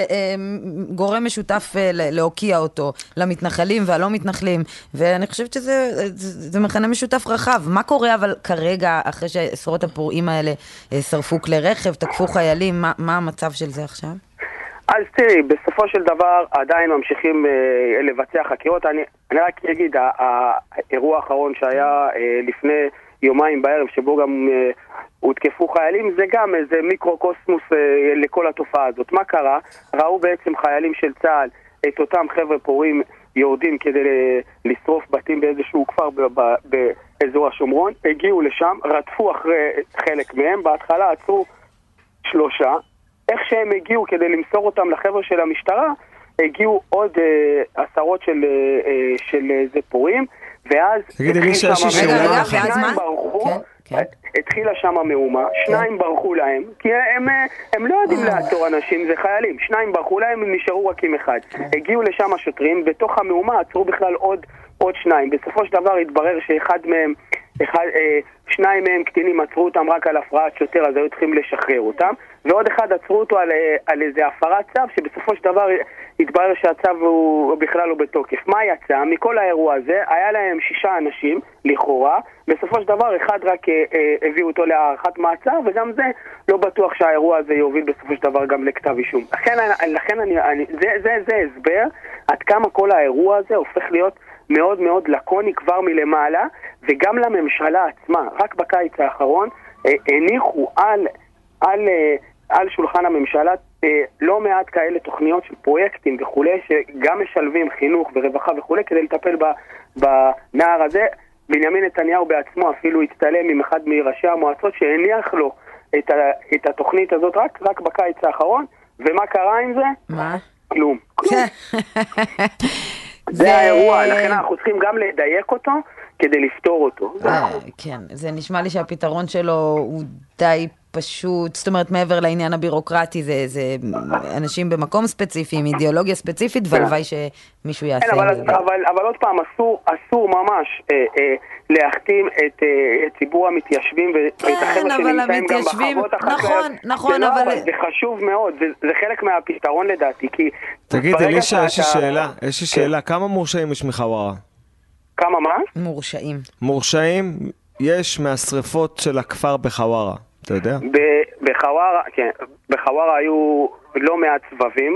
גורם משותף להוקיע אותו, למתנחלים והלא מתנחלים, ואני חושבת שזה מכנה משותף רחב. מה קורה אבל כרגע, אחרי שעשרות הפורעים האלה שרפו כלי רכב, תקפו חיילים, מה המצב של זה עכשיו? אז תראי, בסופו של דבר עדיין ממשיכים לבצע חקירות. אני רק אגיד, האירוע האחרון שהיה לפני יומיים בערב, שבו גם הותקפו חיילים, זה גם איזה מיקרוקוסמוס לכל התופעה הזאת. מה קרה? ראו בעצם חיילים של צה"ל את אותם חבר'ה פורעים יורדים כדי לשרוף בתים באיזשהו כפר באזור השומרון, הגיעו לשם, רדפו אחרי חלק מהם, בהתחלה עצרו 3, איך שהם הגיעו כדי למסור אותם לחבר'ה של המשטרה, הגיעו עוד עשרות של פורעים, ואז התחילה שם מהומה, 2 ברחו להם, כי הם לא יודעים לעצור אנשים, זה חיילים, 2 ברחו להם, הם נשארו רק עם 1. הגיעו לשם השוטרים, בתוך המהומה עצרו בכלל עוד 2. בסופו של דבר התברר שאחד מהם שניים מהם קטינים עצרו אותם רק על הפרעת שוטר, אז היו צריכים לשחרר אותם, ועוד אחד עצרו אותו על איזה הפרת צו, שבסופו של דבר התברר שהצו הוא בכלל לא בתוקף. מה יצא? מכל האירוע הזה, היה להם 6 אנשים, לכאורה, בסופו של דבר אחד רק הביאו אותו להארכת מעצר, וגם זה לא בטוח שהאירוע הזה יוביל בסופו של דבר גם לכתב אישום. לכן זה הסבר עד כמה כל האירוע הזה הופך להיות מאוד מאוד לקוני כבר מלמעלה, וגם לממשלה עצמה. רק בקיץ האחרון הניחו על שולחן הממשלה לא מעט כאלה תוכניות של פרויקטים וכולי, שגם משלבים חינוך ורווחה וכולי, כדי לטפל בנער הזה. בנימין נתניהו בעצמו אפילו הצטלם עם אחד מראשי המועצות שהניח לו את התוכנית הזאת רק בקיץ האחרון. ומה קרה עם זה? מה? כלום. זה האירוע, לכן אנחנו צריכים גם לדייק אותו כדי לפתור אותו. כן, זה נשמע לי שהפתרון שלו הוא די פשוט, זאת אומרת מעבר לעניין הבירוקרטי, זה אנשים במקום ספציפי, עם אידיאולוגיה ספציפית, והלוואי שמישהו יעשה את זה. אבל עוד פעם, אסור ממש להחתים את ציבור המתיישבים ואת החבר'ה שנמצאים גם בחוות החקלאיות. נכון, אבל... זה חשוב מאוד, זה חלק מהפתרון לדעתי, כי... תגיד, אלישה, יש לי שאלה, כמה מורשעים יש מחווארה? כמה מה? מורשעים יש מהשריפות של הכפר בחווארה. אתה יודע? בחווארה, כן, בחווארה היו לא מעט סבבים.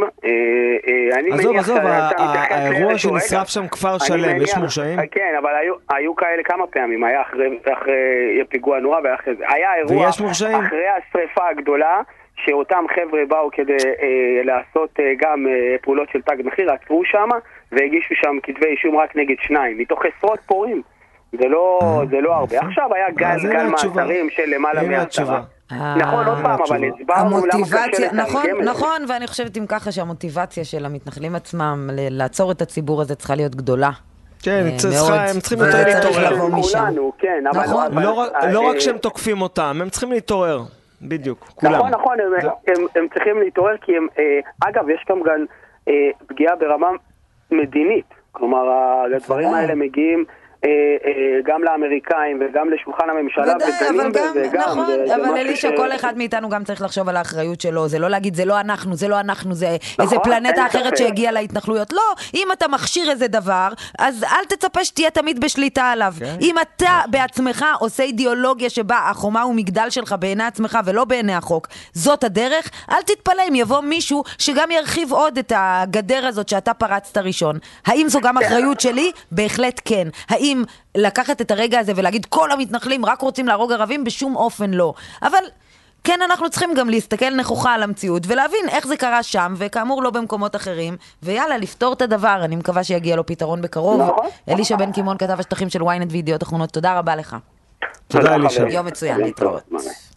עזוב, האירוע שנשרף שם כפר שלם, יש מורשעים? כן, אבל היו כאלה כמה פעמים, היה אחרי פיגוע נורא, היה אירוע אחרי השריפה הגדולה, שאותם חבר'ה באו כדי לעשות גם פעולות של תג מחיר, עצרו שם, והגישו שם כתבי אישום רק נגד 2, מתוך עשרות פורים. זה לא הרבה. עכשיו היה גל מעצרים של למעלה מהצבא. נכון, עוד פעם, אבל הסברנו למה קשה לתרגם. נכון, ואני חושבת אם ככה שהמוטיבציה של המתנחלים עצמם לעצור את הציבור הזה צריכה להיות גדולה. כן, הם צריכים יותר להתעורר. כולנו, כן. לא רק שהם תוקפים אותם, הם צריכים להתעורר. בדיוק, כולם. נכון, הם צריכים להתעורר, כי הם, אגב, יש גם פגיעה ברמה מדינית. כלומר, הדברים האלה מגיעים גם לאמריקאים וגם לשולחן הממשלה, ודנים בזה גם. נכון, אבל אלישה, כל אחד מאיתנו גם צריך לחשוב על האחריות שלו, זה לא להגיד, זה לא אנחנו, זה איזה פלנטה אחרת שהגיעה להתנחלויות. לא, אם אתה מכשיר איזה דבר, אז אל תצפה שתהיה תמיד בשליטה עליו. אם אתה בעצמך עושה אידיאולוגיה שבה החומה הוא מגדל שלך בעיני עצמך ולא בעיני החוק, זאת הדרך, אל תתפלא אם יבוא מישהו שגם ירחיב עוד את הגדר הזאת שאתה פרצת ראשון. האם זו גם אחריות שלי? בהחלט כן. האם לקחת את הרגע הזה ולהגיד כל המתנחלים רק רוצים להרוג ערבים? בשום אופן לא. אבל כן, אנחנו צריכים גם להסתכל נכוחה על המציאות ולהבין איך זה קרה שם, וכאמור לא במקומות אחרים, ויאללה, לפתור את הדבר. אני מקווה שיגיע לו פתרון בקרוב. אלישה בן קימון, כתב השטחים של ynet וידיעות אחרונות, תודה רבה לך. תודה אלישה. יום מצוין, להתראות.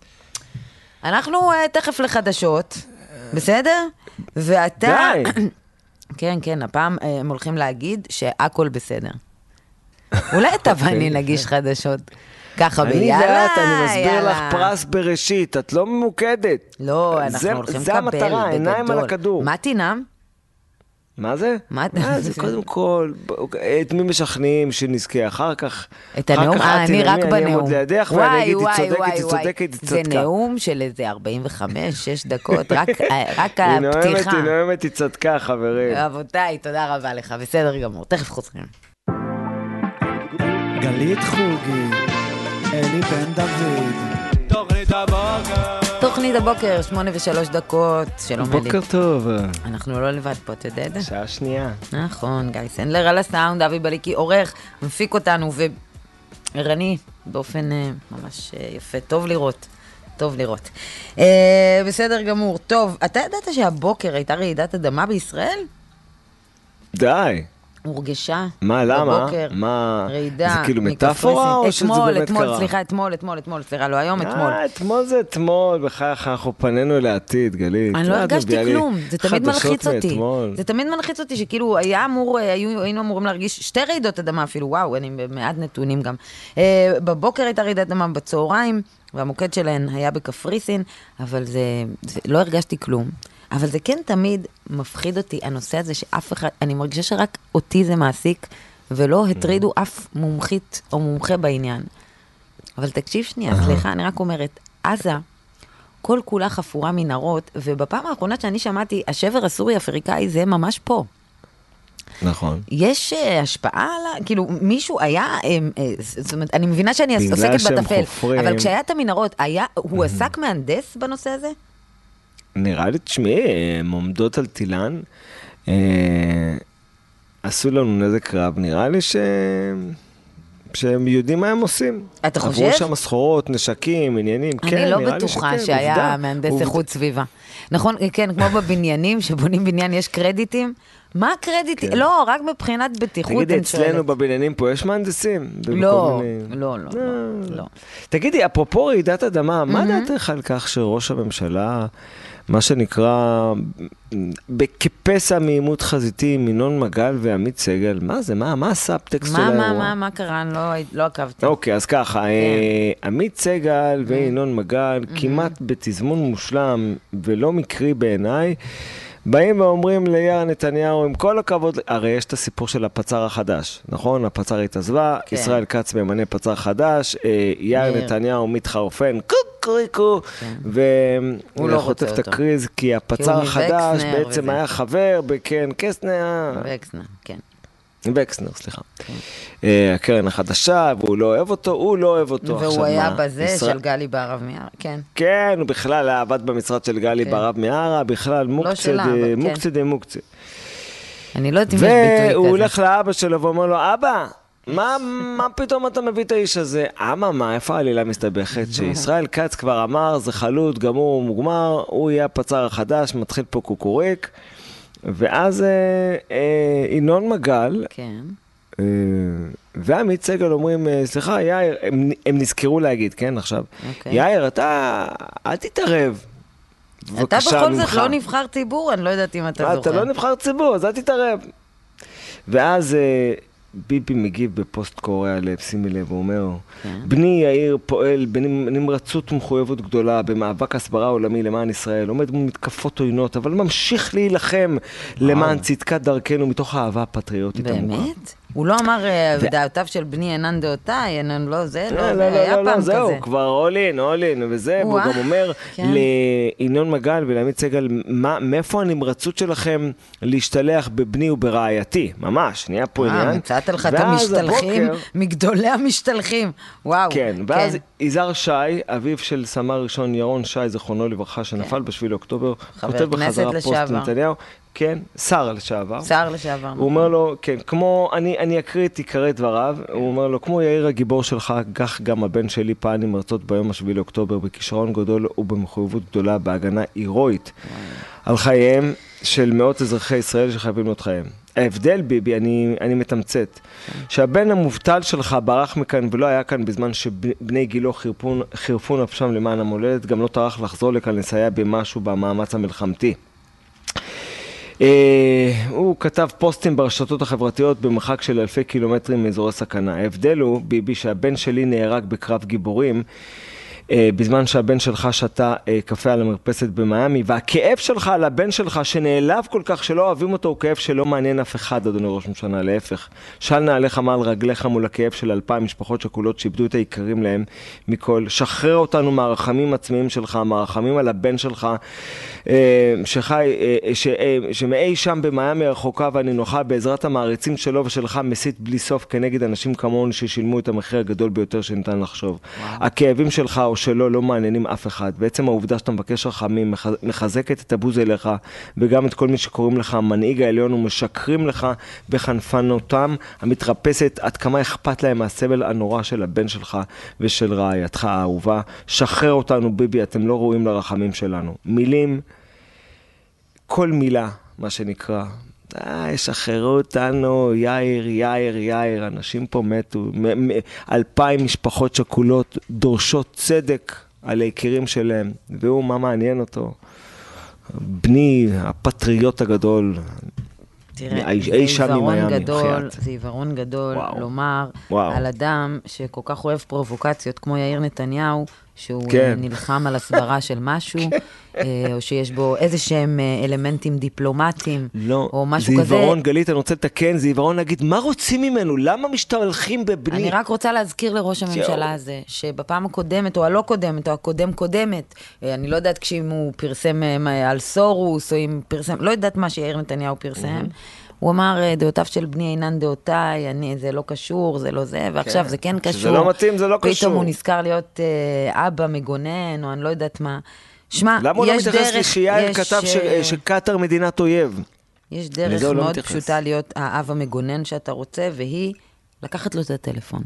אנחנו תכף לחדשות, בסדר? ואתה... כן, הפעם הם הולכים להגיד שהכל בסדר. אולי אתה ואני נגיש חדשות ככה ביאללה. אני מסביר לך פרס בראשית, את לא ממוקדת. לא, אנחנו הולכים לקבל בגדול. זה המטרה, עיניים על הכדור. מה תינם? מה זה? זה קודם כל, את מי משכנעים שנזכה, אחר כך... את הנאום, אני רק בנאום. אני אעמוד לידך ואני אגיד, היא צודקת. זה נאום של איזה 45-6 דקות, רק הפתיחה. היא נואמת, היא צדקה, חברים. רבותיי, תודה רבה לך, בסדר גמור, תכף חוזרים. גלית חוגי, אלי בן דוד, תוכנית הבוקר, 8:03. שלום אלי. בוקר טוב. אנחנו לא לבד פה, אתה יודע את זה? שעה שנייה. נכון, גיא סנדלר על הסאונד, אבי בליקי עורך, מפיק אותנו וערני באופן ממש יפה, טוב לראות. בסדר גמור. טוב, אתה ידעת שהבוקר הייתה רעידת אדמה בישראל? די. הורגשה. מה, למה? בבוקר, רעידה. זה כאילו מטאפורה או שזה באמת קרה? אתמול, לא היום, אתמול. אתמול זה אתמול, בכך אנחנו פנינו לעתיד, גלית. אני לא הרגשתי כלום, זה תמיד מלחיץ אותי. שכאילו היינו אמורים להרגיש 2 רעידות אדמה אפילו, וואו, אני במעט נתונים גם. בבוקר הייתה רעידת אדמה בצהריים, והמוקד שלהן היה בקפריסין, אבל לא הרגשתי כלום. אבל זה כן תמיד מפחיד אותי, הנושא הזה שאף אחד, אני מרגישה שרק אותי זה מעסיק, ולא הטרידו אף מומחית או מומחה בעניין. אבל תקשיב שנייה, סליחה, אני רק אומרת, עזה, כל כולה חפורה מנהרות, ובפעם האחרונה שאני שמעתי, השבר הסורי-אפריקאי זה ממש פה. נכון. יש השפעה על, כאילו, מישהו היה, זאת אומרת, אני מבינה שאני עוסקת בטפל, אבל כשהיה את המנהרות, הוא עסק מהנדס בנושא הזה? נראה לי, תשמעי, הם עומדות על טילן, עשו לנו נזק רב, נראה לי שהם יודעים מה הם עושים. אתה חושב? עברו שם סחורות, נשקים, עניינים, כן, אני לא בטוחה שהיה מהנדס איכות סביבה. נכון, כן, כמו בבניינים, שבונים בניין יש קרדיטים. מה הקרדיטים? לא, רק מבחינת בטיחות. תגידי, אצלנו בבניינים פה יש מהנדסים? לא. תגידי, אפרופו רעידת אדמה, מה דעתך על כך שראש הממשלה, מה שנקרא, כפסע מעימות חזיתי עם ינון מגל ועמית סגל, מה זה? מה הסאבטקסט של האירוע? מה קרה? אני לא עקבתי. אוקיי, אז ככה, עמית סגל וינון מגל, כמעט בתזמון מושלם ולא מקרי בעיניי, באים ואומרים ליאיר נתניהו, עם כל הכבוד, הרי יש את הסיפור של הפצר החדש, נכון? הפצר התעזבה, ישראל כץ ממנה פצר חדש, יאיר נתניהו מתחרפן, קוקריקו, והוא חוטף את הקריז, כי הפצר החדש בעצם היה חבר בקרן וקסנר, סליחה. הקרן החדשה, והוא לא אוהב אותו, והוא היה בזה של גלי בהרב מיארה, כן. כן, הוא בכלל עבד במשרד של גלי בהרב מיארה, בכלל מוקצה. אני לא יודעת אם יש ביטוי כזה. והוא הולך לאבא שלו ואומר לו, אבא, מה פתאום אתה מביא את האיש הזה? מה, איפה העלילה מסתבכת? שישראל כץ כבר אמר, זה חלוט, גמור, מוגמר, הוא יהיה הפצר החדש, מתחיל פה קוקוריק. ואז ינון מגל, ועמית סגל אומרים, סליחה, יאיר, הם נזכרו להגיד, כן, עכשיו, יאיר, אל תתערב. אתה בכל זאת לא נבחר ציבור, אני לא יודעת אם אתה זוכר. אתה לא נבחר ציבור, אז אל תתערב. ואז ביבי מגיב בפוסט קורע לב, שימי לב, הוא אומר, בני יאיר פועל בנמרצות ומחויבות גדולה, במאבק הסברה עולמי למען ישראל, עומד מתקפות עוינות, אבל ממשיך להילחם למען צדקת דרכנו מתוך האהבה הפטריוטית עמוקה. באמת? הוא לא אמר דעותיו של בני אינן דעותיי, אינן לא זה, לא, היה פעם כזה. זהו, כבר אולין, וזה, והוא גם אומר לינון מגל ולעמית סגל, מאיפה הנמרצות שלכם להשתלח בבני וברעייתי? ממש, נהיה פה עניין. מצאת לך את המשתלחים, מגדולי המשתלחים, וואו. כן, ואז יזהר שי, אביו של סמ"ר ראשון ירון שי, זכרונו לברכה, שנפל ב7 באוקטובר, כותב בחזרה פוסט נתניהו, כן, שר לשעבר. הוא אומר לו, כן, כמו, אני אקריא את עיקרי דבריו, הוא אומר לו, כמו יאיר הגיבור שלך, כך גם הבן שלי פעל נמרצות ביום ה7 לאוקטובר, בכישרון גדול ובמחויבות גדולה, בהגנה הירואית, על חייהם של מאות אזרחי ישראל שחייבים להיות חייהם. ההבדל, ביבי, אני מתמצת, שהבן המובטל שלך ברח מכאן ולא היה כאן בזמן שבני גילו חירפו נפשם למען המולדת, גם לא טרח לחזור לכאן לסייע במשהו במאמץ המלחמתי. הוא כתב פוסטים ברשתות החברתיות במרחק של אלפי קילומטרים מאזורי סכנה. ההבדל הוא, ביבי, שהבן שלי נהרג בקרב גיבורים, בזמן שהבן שלך שתה קפה על המרפסת במיימי, והכאב שלך על הבן שלך שנעלב כל כך שלא אוהבים אותו, הוא כאב שלא מעניין אף אחד, אדוני ראש ממשלה, להפך. של נעליך מעל רגליך מול הכאב של 2,000 משפחות שכולות שאיבדו את העיקרים להם מכל. שחרר אותנו מהרחמים עצמיים שלך, מהרחמים על הבן שלך, שמאי שם במיימי רחוקה והנינוחה בעזרת המעריצים שלו ושלך מסית בלי סוף כנגד אנשים כמונו ששילמו את המחיר הגדול ביותר שניתן לחשוב. הכאבים שלך או שלו לא מעניינים אף אחד. בעצם העובדה שאתה מבקש רחמים מחזקת את הבוז אליך וגם את כל מי שקוראים לך המנהיג העליון ומשקרים לך בחנפנותם המתרפסת עד כמה אכפת להם מהסבל הנורא של הבן שלך ושל רעייתך האהובה. שחרר אותנו ביבי, אתם לא ראויים לרחמים שלנו. מילים, כל מילה, מה שנקרא, שחררו אותנו, יאיר, אנשים פה מתו, 2,000 משפחות שכולות דורשות צדק על היקירים שלהם, והוא מה מעניין אותו? בני, הפטריוט הגדול, תראה, זה עיוורון גדול לומר על אדם שכל כך אוהב פרובוקציות כמו יאיר נתניהו, שהוא נלחם על הסברה של משהו, או שיש בו איזה שהם אלמנטים דיפלומטיים, או משהו כזה. זה עיוורון, גלית, אני רוצה לתקן, זה עיוורון להגיד, מה רוצים ממנו? למה משתלחים בבני? אני רק רוצה להזכיר לראש הממשלה הזה, שבפעם הקודמת, או הלא קודמת, או הקודם-קודמת, אני לא יודעת כשאם הוא פרסם על סורוס, או אם פרסם, לא יודעת מה שיאיר נתניהו פרסם, הוא אמר, דעותיו של בני אינן דעותיי, זה לא קשור, זה לא זה, ועכשיו זה כן קשור. שזה לא מתאים, זה לא קשור. פתאום הוא נזכר להיות אבא מגונן, או אני לא יודעת מה. שמע, למה הוא לא מתייחס לשיער כתב שקטר מדינת אויב? יש דרך מאוד פשוטה להיות האב המגונן שאתה רוצה, והיא לקחת לו את הטלפון.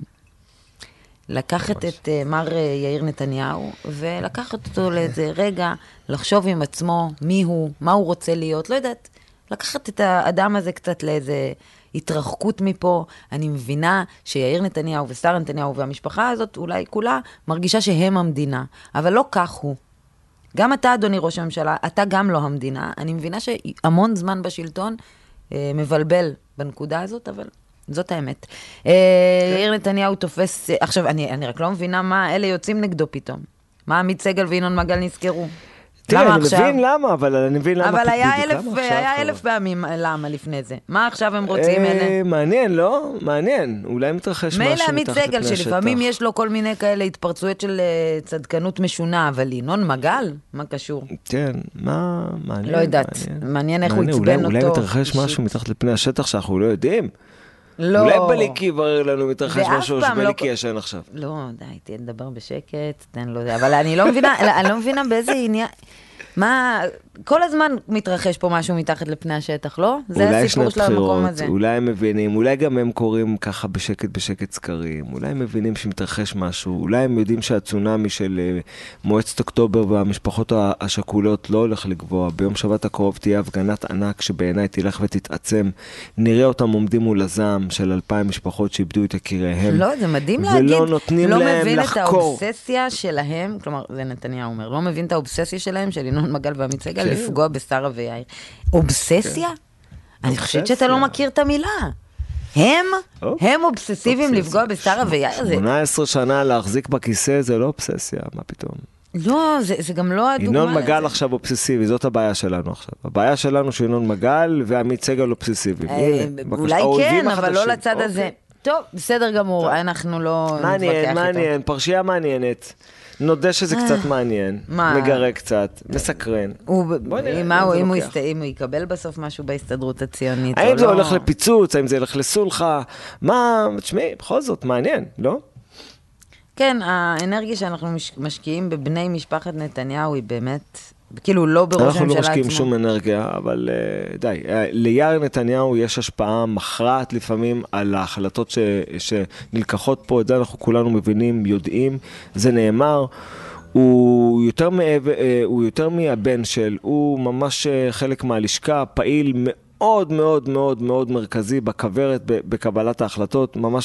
לקחת את מר יאיר נתניהו, ולקחת אותו לאיזה רגע, לחשוב עם עצמו מי הוא, מה הוא רוצה להיות, לא יודעת. לקחת את האדם הזה קצת לאיזה התרחקות מפה. אני מבינה שיאיר נתניהו ושרה נתניהו והמשפחה הזאת, אולי כולה, מרגישה שהם המדינה. אבל לא כך הוא. גם אתה, אדוני ראש הממשלה, אתה גם לא המדינה. אני מבינה שהמון זמן בשלטון מבלבל בנקודה הזאת, אבל זאת האמת. יאיר נתניהו תופס... עכשיו, אני רק לא מבינה מה אלה יוצאים נגדו פתאום. מה עמית סגל וינון מגל נזכרו? תראה, אני מבין למה, אבל אני מבין למה... אבל היה אלף פעמים למה לפני זה. מה עכשיו הם רוצים אלה? מעניין, לא? מעניין. אולי מתרחש משהו מתחת לפני השטח. מילא עמית סגל, שלפעמים יש לו כל מיני כאלה התפרצויות של צדקנות משונה, אבל ינון מגל? מה קשור? כן, מה... מעניין. לא יודעת. מעניין איך הוא עצבן אותו. אולי מתרחש משהו מתחת לפני השטח שאנחנו לא יודעים. לא. אולי בליקי יברר לנו מתרחש משהו שבליקי ישן עכשיו. לא, די, תהיה לדבר בשקט, תן לו זה. אבל אני לא מבינה באיזה עניין... מה, כל הזמן מתרחש פה משהו מתחת לפני השטח, לא? זה הסיפור של המקום הזה. אולי הם מבינים, אולי גם הם קוראים ככה בשקט סקרים, אולי הם מבינים שמתרחש משהו, אולי הם יודעים שהצונמי של מועצת אוקטובר והמשפחות השכולות לא הולך לגבוה, ביום שבת הקרוב תהיה הפגנת ענק שבעיניי תלך ותתעצם, נראה אותם עומדים מול הזעם של 2,000 משפחות שאיבדו את יקיריהם. לא, זה מדהים להגיד, לא מבין את האובססיה שלהם, כלומר, זה נתניהו אומר, לא מבין את האובססיה שלהם של ינון מגל ועמית סגל לפגוע בשרה ויאיר. אובססיה? אני חושבת שאתה לא מכיר את המילה. הם אובססיביים לפגוע בשרה ויאיר. 18 שנה להחזיק בכיסא זה לא אובססיה, מה פתאום? לא, זה גם לא הדוגמה. ינון מגל עכשיו אובססיבי, זאת הבעיה שלנו עכשיו. הבעיה שלנו שינון מגל ועמית סגל אובססיבי. אולי כן, אבל לא לצד הזה. טוב, בסדר גמור, אנחנו לא נתווכח איתו. מעניין, פרשייה מעניינת. נודה שזה קצת מעניין, מגרה קצת, מסקרן. אם הוא יקבל בסוף משהו בהסתדרות הציונית או לא? האם זה הולך לפיצוץ, האם זה הולך לסולחה? מה, תשמעי, בכל זאת, מעניין, לא? כן, האנרגיה שאנחנו משקיעים בבני משפחת נתניהו היא באמת, כאילו לא בראש הממשלה עצמו. אנחנו לא משקיעים שום אנרגיה, אבל די. ליאיר נתניהו יש השפעה מכרעת לפעמים על ההחלטות שנלקחות פה, את זה אנחנו כולנו מבינים, יודעים, זה נאמר. הוא יותר מהבן של, הוא ממש חלק מהלשכה, פעיל מאוד מאוד מאוד מאוד מרכזי בכוורת, בקבלת ההחלטות, ממש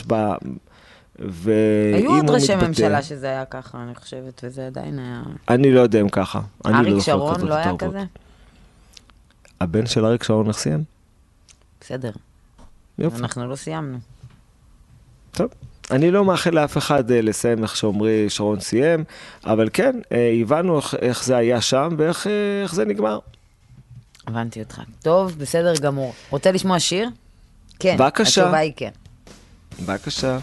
היו עוד ראשי ממשלה שזה היה ככה, אני חושבת, וזה עדיין היה... אני לא יודע אם ככה. אריק שרון לא היה כזה? הבן של אריק שרון איך סיים? בסדר. יופי. אנחנו לא סיימנו. טוב. אני לא מאחל לאף אחד לסיים איך שאומרי שרון סיים, אבל כן, הבנו איך זה היה שם ואיך זה נגמר. הבנתי אותך. טוב, בסדר גמור. רוצה לשמוע שיר? כן. בבקשה. התשובה היא כן. בבקשה.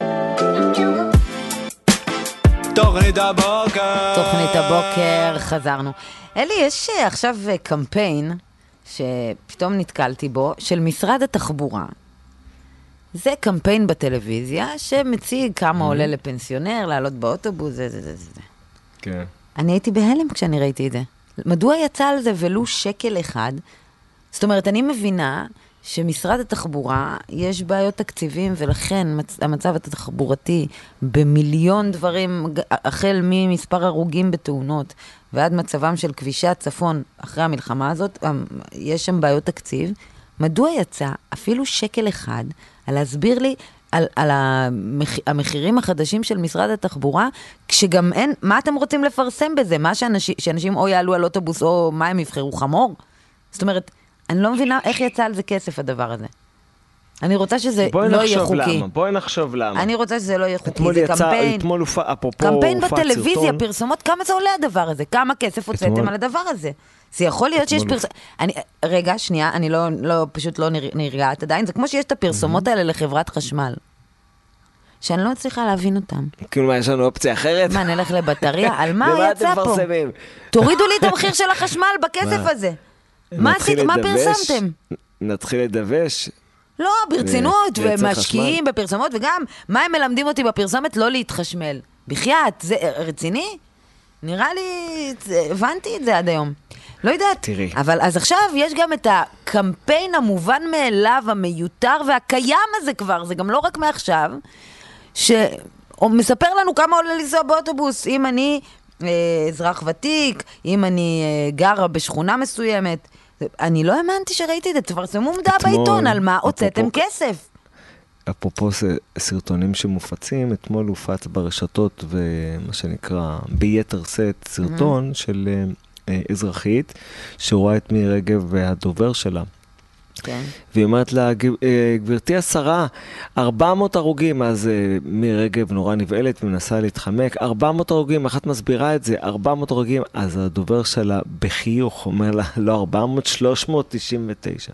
תוכנית הבוקר. תוכנית הבוקר, חזרנו. אלי, יש עכשיו קמפיין שפתאום נתקלתי בו, של משרד התחבורה. זה קמפיין בטלוויזיה שמציג כמה עולה לפנסיונר, לעלות באוטובוס, זה. כן. אני הייתי בהלם כשאני ראיתי את זה. מדוע יצא על זה ולו שקל אחד? זאת אומרת, אני מבינה שמשרד התחבורה יש בעיות תקציבים, ולכן המצב התחבורתי במיליון דברים, החל ממספר הרוגים בתאונות, ועד מצבם של כבישי הצפון אחרי המלחמה הזאת, יש שם בעיות תקציב. מדוע יצא אפילו שקל אחד על להסביר לי על המחירים החדשים של משרד התחבורה, כשגם אין, מה אתם רוצים לפרסם בזה? מה שאנשים או יעלו על אוטובוס או מה הם יבחרו, חמור? זאת אומרת, אני לא מבינה איך יצא על זה כסף הדבר הזה. אני רוצה שזה לא יהיה חוקי. בואי נחשוב למה. אני רוצה שזה לא יהיה חוקי. זה קמפיין. אתמול אפרופו קמפיין בטלוויזיה, פרסומות, כמה זה עולה הדבר הזה? כמה כסף הוצאתם על הדבר הזה? זה יכול להיות שיש פרסומות... רגע, שנייה, אני פשוט לא נרגעת עדיין. זה כמו שיש את הפרסומות האלה לחברת חשמל. שאני לא מצליחה להבין אותם. כאילו מה, יש לנו אופציה אחרת? מה, נלך לבטריה? על מה יצא פה? תורידו לי את המחיר של החשמל בכסף הזה. מה פרסמתם? נתחיל לדווש. לא, ברצינות, ומשקיעים בפרסומות, וגם מה הם מלמדים אותי בפרסומת? לא להתחשמל. בחייאת, זה רציני? נראה לי, הבנתי את זה עד היום. לא יודעת. תראי. אבל אז עכשיו יש גם את הקמפיין המובן מאליו, המיותר והקיים הזה כבר, זה גם לא רק מעכשיו, שמספר לנו כמה עולה לנסוע באוטובוס, אם אני אזרח ותיק, אם אני גרה בשכונה מסוימת. אני לא האמנתי שראיתי את זה, תפרסמו מודע בעיתון על מה הוצאתם כסף. אפרופו סרטונים שמופצים, אתמול הופץ ברשתות ומה שנקרא ביתר סט סרטון של אזרחית שרואה את מירי רגב והדובר שלה. כן. והיא אומרת לה, גברתי השרה, 400 הרוגים, אז מירי רגב נורא נבעלת ומנסה להתחמק, 400 הרוגים, אחת מסבירה את זה, 400 הרוגים, אז הדובר שלה בחיוך אומר לה, לא 400, 399.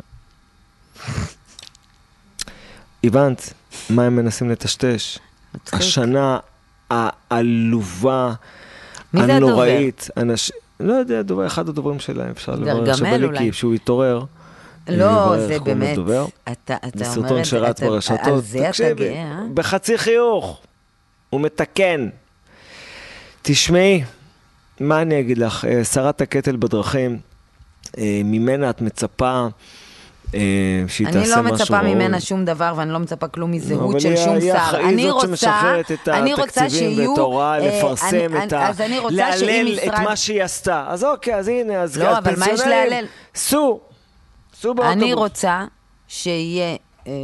הבנת מה הם מנסים לטשטש? השנה העלובה, הנוראית, לא יודע, אחד הדוברים שלהם, אפשר לברר שבליקי, שהוא יתעורר. לא, זה באמת, אתה סרטון שרץ ברשתות, תקשיבי, בחצי חיוך, הוא מתקן. תשמעי, מה אני אגיד לך, שרת הקטל בדרכים, ממנה את מצפה שהיא תעשה משהו. אני לא מצפה ממנה שום דבר, ואני לא מצפה כלום מזהות של שום שר. היא זאת שמשחררת את התקציבים ואת ההוראה לפרסם, להלל את מה שהיא עשתה. אז אוקיי, אז הנה, אז לא, אבל מה יש להלל? סו באוטובוס. אני רוצה שיהיה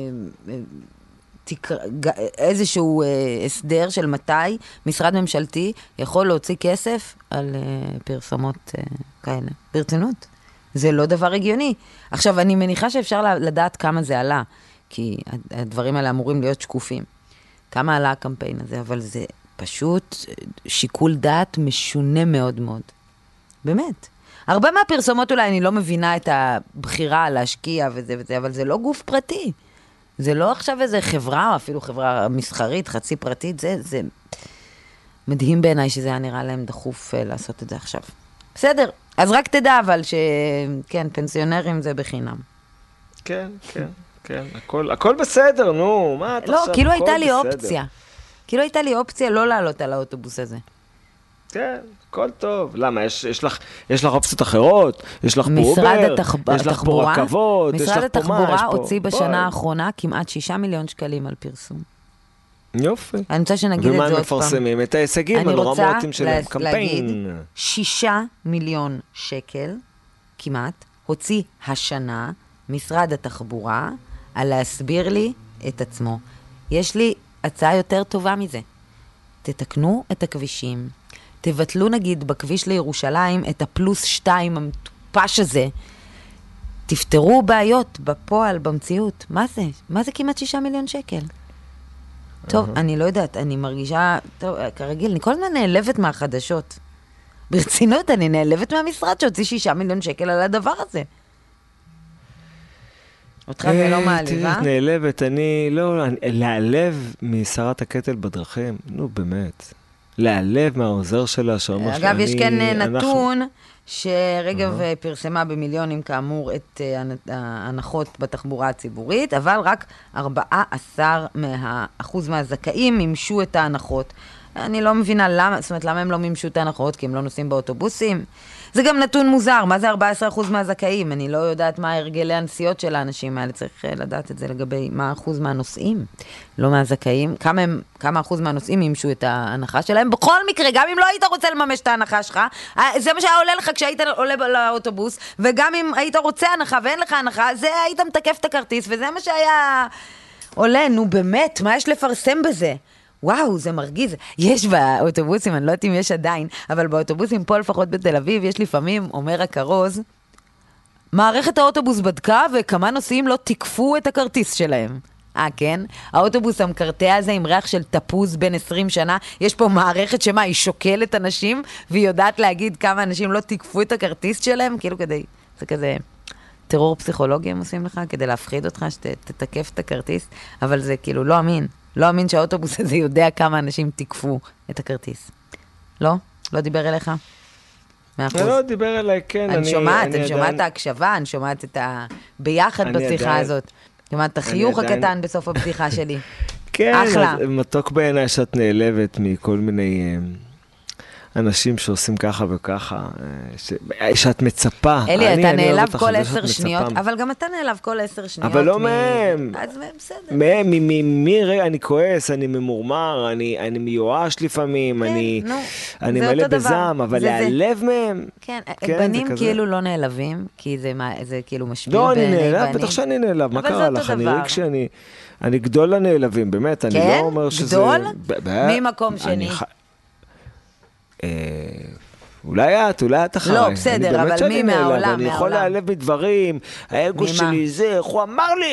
איזשהו הסדר של מתי משרד ממשלתי יכול להוציא כסף על פרסומות כאלה. ברצינות. זה לא דבר הגיוני. עכשיו, אני מניחה שאפשר לדעת כמה זה עלה, כי הדברים האלה אמורים להיות שקופים. כמה עלה הקמפיין הזה, אבל זה פשוט שיקול דעת משונה מאוד מאוד. באמת. הרבה מהפרסומות אולי אני לא מבינה את הבחירה להשקיע וזה וזה, אבל זה לא גוף פרטי. זה לא עכשיו איזה חברה, או אפילו חברה מסחרית, חצי פרטית, זה מדהים בעיניי שזה היה נראה להם דחוף לעשות את זה עכשיו. בסדר, אז רק תדע אבל שכן, פנסיונרים זה בחינם. כן, הכל בסדר, נו, מה אתה לא, עכשיו, כאילו הייתה לי אופציה. כאילו הייתה לי אופציה לא לעלות על האוטובוס הזה. כן, הכל טוב. למה? יש לך אופציות אחרות? יש לך פה אובר? יש לך פה רכבות? משרד התחבורה הוציא בשנה האחרונה כמעט 6 מיליון שקלים על פרסום. יופי. אני רוצה שנגיד את זה עוד פעם. ומה הם מפרסמים? את ההישגים הנורא מועטים שלהם. קמפיין. אני רוצה להגיד 6 מיליון שקל, כמעט, הוציא השנה משרד התחבורה על להסביר לי את עצמו. יש לי הצעה יותר טובה מזה. תתקנו את הכבישים. תבטלו נגיד בכביש לירושלים את +2 המטופש הזה. תפתרו בעיות בפועל, במציאות. מה זה? מה זה כמעט 6 מיליון שקל? טוב, אני לא יודעת, אני מרגישה, טוב, כרגיל, אני כל הזמן נעלבת מהחדשות. ברצינות, אני נעלבת מהמשרד שהוציא 6 מיליון שקל על הדבר הזה. אותך זה לא מעליבה? תראי, נעלבת, אני לא, להעלב משרת הקטל בדרכים, נו באמת. להעלב מהעוזר שלה שאומר שאני... אגב, יש כאן נתון שרגב פרסמה במיליונים כאמור את ההנחות בתחבורה הציבורית, אבל רק 14% מהזכאים מימשו את ההנחות. אני לא מבינה למה, זאת אומרת, למה הם לא מימשו את ההנחות? כי הם לא נוסעים באוטובוסים. זה גם נתון מוזר, מה זה 14% מהזכאים? אני לא יודעת מה הרגלי הנסיעות של האנשים האלה, צריך לדעת את זה לגבי מה אחוז מהנוסעים, לא מהזכאים. כמה אחוז מהנוסעים מימשו את ההנחה שלהם? בכל מקרה, גם אם לא היית רוצה לממש את ההנחה שלך, זה מה שהיה עולה לך כשהיית עולה לאוטובוס, וגם אם היית רוצה הנחה ואין לך הנחה, זה היית מתקף את הכרטיס, וזה מה שהיה עולה. נו באמת, מה יש לפרסם בזה? וואו, זה מרגיז. יש באוטובוסים, אני לא יודעת אם יש עדיין, אבל באוטובוסים פה לפחות בתל אביב, יש לפעמים, אומר הכרוז, מערכת האוטובוס בדקה וכמה נוסעים לא תיקפו את הכרטיס שלהם. כן? האוטובוס המקרטע הזה עם ריח של תפוז בין 20 שנה, יש פה מערכת שמה, היא שוקלת אנשים, והיא יודעת להגיד כמה אנשים לא תיקפו את הכרטיס שלהם, כאילו כדי, זה כזה טרור פסיכולוגי הם עושים לך, כדי להפחיד אותך שתתקף את הכרטיס, אבל זה כאילו לא אמין, לא אמין שהאוטובוס הזה יודע כמה אנשים תיקפו את הכרטיס. לא? לא דיבר אליך? 100%. לא דיבר אליי, כן. אני שומעת את ההקשבה, אני שומעת את ביחד בשיחה הזאת. כמעט את החיוך הקטן בסוף הבדיחה שלי. כן, אחלה. מתוק בעיניי שאת נעלבת מכל מיני אנשים שעושים ככה וככה, שאת מצפה. אלי, אתה נעלב כל 10 שניות, אבל גם אתה נעלב כל 10 שניות. אבל לא מהם. אז בסדר. מהם, מרגע אני כועס, אני ממורמר, אני מיואש לפעמים, אני מלא בזעם, אבל להעלב מהם. כן, בנים כאילו לא נעלבים, כי זה כאילו משפיע לא, אני נעלב, בטח שאני נעלב, מה קרה לך? אני ריק אני גדול לנעלבים, באמת, אני לא אומר שזה... גדול? ממקום שני. אולי את אחריי. לא, בסדר, אבל מי מהעולם? אני יכול להעלב מדברים, האגו שלי זה, איך הוא אמר לי,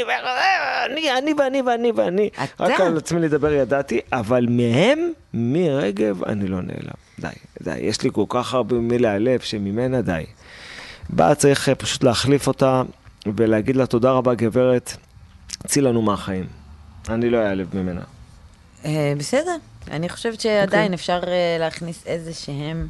ואני. רק על עצמי לדבר ידעתי, אבל מהם, מרגב, אני לא נעלב. די, יש לי כל כך הרבה מי להעלב, שממנה די. באה צריך פשוט להחליף אותה, ולהגיד לה תודה רבה גברת, ציל לנו מהחיים. אני לא אעלב ממנה. בסדר. אני חושבת שעדיין אפשר להכניס איזה שהם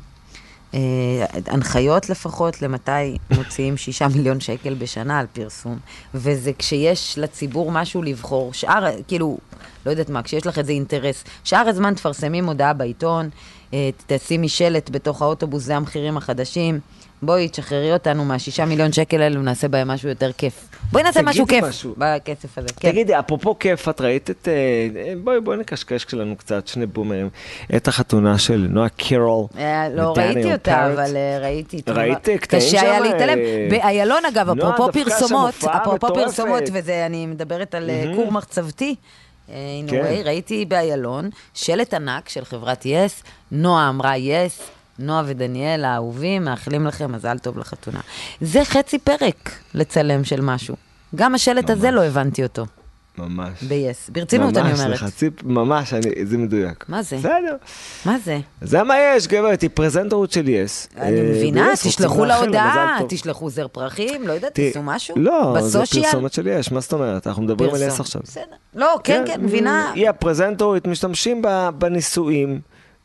הנחיות לפחות למתי מוציאים 6 מיליון שקל בשנה על פרסום, וזה כשיש לציבור משהו לבחור, שאר, כאילו, לא יודעת מה, כשיש לך איזה אינטרס, שאר הזמן תפרסמים הודעה בעיתון, תשימי שלט בתוך האוטובוס, זה המחירים החדשים, בואי, תשחררי אותנו מה6 מיליון שקל האלה ונעשה בהם משהו יותר כיף. בואי נעשה משהו כיף בכסף הזה. תגידי, אפרופו כיף, את ראית את... בואי נקשקש שלנו קצת, שני בומרים. את החתונה של נועה קירול. לא ראיתי אותה, אבל ראיתי. ראית קטעים שם? קשה היה להתעלם. באיילון אגב, אפרופו פרסומות, וזה, אני מדברת על קור מחצבתי. ראיתי באיילון שלט ענק של חברת יס, נועה אמרה יס, נועה ודניאל האהובים, מאחלים לכם מזל טוב לחתונה. זה חצי פרק לצלם של משהו. גם השלט הזה לא הבנתי אותו. ממש. ביס. ברצינות אני אומרת. ממש, זה מדויק. מה זה? בסדר. מה זה? זה מה יש, גברת, היא פרזנטורית של יס. אני מבינה, תשלחו לה הודעה, תשלחו זר פרחים, לא יודעת, תעשו משהו. לא, זה פרסומת של יש, מה זאת אומרת? אנחנו מדברים על יס עכשיו. בסדר. לא, כן, מבינה. היא הפרזנטורית, משתמשים בניסויים.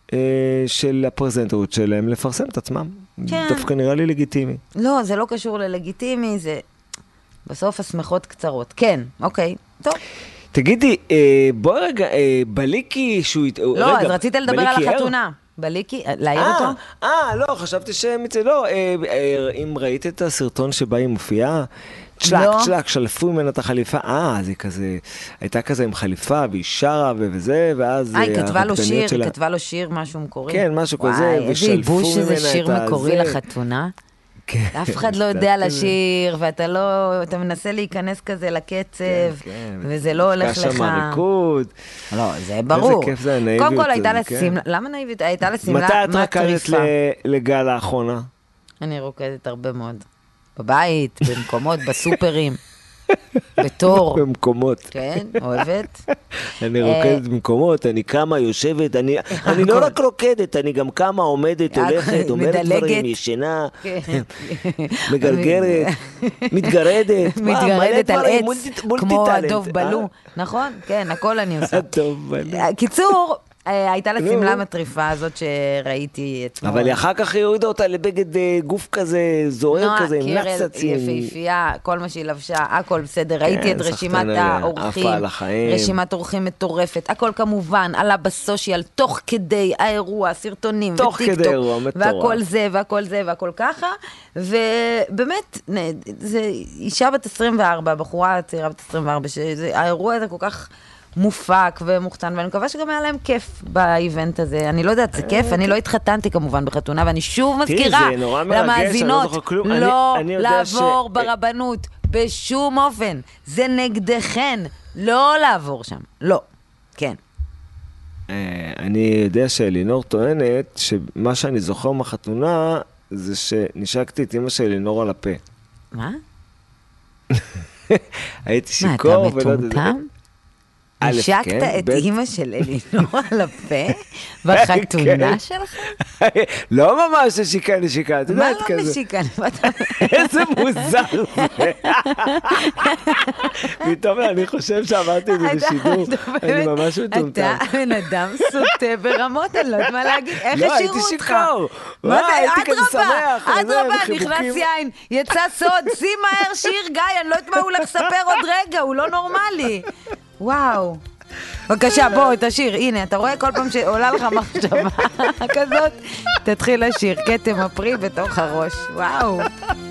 של הפרזנטורית שלהם לפרסם את עצמם. כן. דווקא נראה לי לגיטימי. לא, זה לא קשור ללגיטימי, זה בסוף הסמכות קצרות. כן, אוקיי, טוב. תגידי, בואי רגע, בליקי שהוא... לא, אז רצית לדבר על החתונה. בליקי, להעיר אותו? לא, חשבתי לא, אם ראית את הסרטון שבה היא מופיעה, צ'לק, שלפו ממנה את החליפה, זה כזה, הייתה כזה עם חליפה, והיא שרה וזה, ואז... היא כתבה לו שיר, משהו מקורי. כן, משהו כזה, ושלפו ממנה את זה. איזה ייבוש שזה שיר מקורי לחתונה. אף אחד לא יודע לשיר, ואתה לא, אתה מנסה להיכנס כזה לקצב, וזה לא הולך לך. שם הריקוד. לא, זה ברור. איזה כיף זה הנאיביות. קודם כל הייתה לה סמלה, למה נאיבית? הייתה לה סמלה מטריפה. מתי את רקדת לגל האחרונה? אני רוקדת הרבה מאוד. בבית, במקומות, בסופרים, בתור. במקומות. כן, אוהבת. אני רוקדת במקומות, אני קמה, יושבת, אני לא רק רוקדת, אני גם קמה, עומדת, הולכת, אומרת דברים, ישנה, מגרגרת, מתגרדת. מתגרדת על עץ, כמו הדוב בלו. נכון? כן, הכל אני עושה. הדוב בלו. קיצור, הייתה לה סמלה מטריפה הזאת שראיתי אתמול. אבל אחר כך היא הורידה אותה לבגד גוף כזה, זוהר כזה, עם נחצצים. נועה קירל, יפהפייה, כל מה שהיא לבשה, הכל בסדר. ראיתי את רשימת האורחים, רשימת אורחים מטורפת, הכל כמובן עלה בסושיאל, תוך כדי האירוע, סרטונים וטיקטוק. תוך כדי אירוע, מטורף. והכל זה, והכל זה, והכל ככה. ובאמת, זה אישה בת 24, בחורה צעירה בת 24, שהאירוע הזה כל כך... מופק ומוכתן, ואני מקווה שגם היה להם כיף באיבנט הזה. אני לא יודעת, זה כיף, אני לא התחתנתי כמובן בחתונה, ואני שוב מזכירה למאזינות, לא לעבור ברבנות, בשום אופן. זה נגדכן, לא לעבור שם. לא. כן. אני יודע שאלינור טוענת שמה שאני זוכר מהחתונה, זה שנשקתי את אמא של אלינור על הפה. מה? הייתי שיכור. מה, אתה מטומטם? נשקת את אימא של אלינור על הפה בחתונה שלך? לא ממש נשיקה, את יודעת כזה. מה לא נשיקה? איזה מוזר זה. פתאום אני חושב שאמרתי את זה בשידור, אני ממש מטומטם. אתה בן אדם סוטה ברמות, אני לא יודעת מה להגיד, איך השאירו אותך? לא, הייתי שיכור. הייתי כזה שמח. אדרבה, נכנס יין, יצא סוד, שים מהר שיר גיא, אני לא יודעת מה הוא הולך לספר עוד רגע, הוא לא נורמלי. וואו. בבקשה, בוא, תשיר. הנה, אתה רואה כל פעם שעולה לך מחשבה כזאת? תתחיל לשיר, כתם הפרי בתוך הראש. וואו.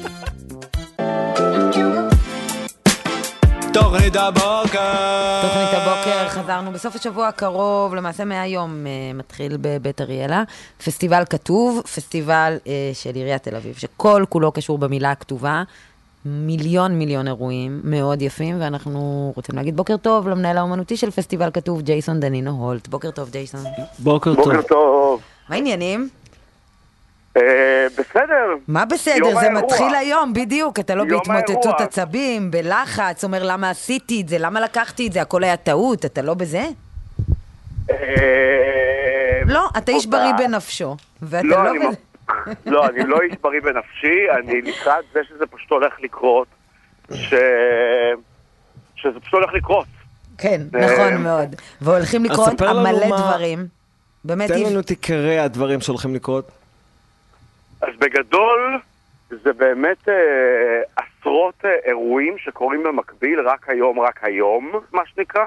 תוכנית הבוקר. תוכנית הבוקר, חזרנו בסוף השבוע הקרוב, למעשה מהיום מתחיל בבית אריאלה, פסטיבל כתוב, פסטיבל של עיריית תל אביב, שכל כולו קשור במילה הכתובה, מיליון אירועים מאוד יפים, ואנחנו רוצים להגיד בוקר טוב למנהל האומנותי של פסטיבל כתוב, ג'ייסון דנינו הולט. בוקר טוב, ג'ייסון. בוקר טוב. בוקר טוב. מה העניינים? בסדר. מה בסדר? זה מתחיל היום, בדיוק. אתה לא בהתמוטטות עצבים, בלחץ, אומר למה עשיתי את זה, למה לקחתי את זה, הכל היה טעות, אתה לא בזה? לא, אתה איש בריא בנפשו, ואתה לא בזה. לא, אני לא איש בריא בנפשי, אני לקראת זה שזה פשוט הולך לקרות, שזה פשוט הולך לקרות. כן, נכון מאוד. והולכים לקרות מלא דברים. תן לנו תקרא הדברים שהולכים לקרות. אז בגדול, זה באמת עשרות אירועים שקורים במקביל, רק היום, מה שנקרא.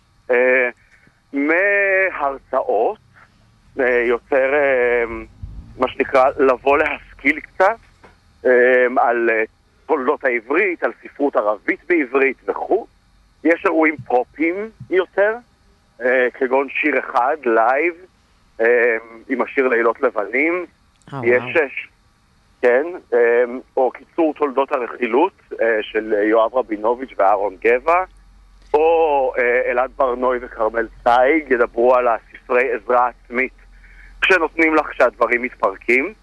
מהרצאות, יוצר מה שנקרא לבוא להשכיל קצת על תולדות העברית, על ספרות ערבית בעברית וכו'. יש אירועים פרופים יותר, כגון שיר אחד, לייב, עם השיר לילות לבנים. יש, כן, או קיצור תולדות הרכילות של יואב רבינוביץ' ואהרון גבע, או אלעד ברנוי וקרמל צייג ידברו על הספרי עזרה עצמית כשנותנים לך שהדברים מתפרקים.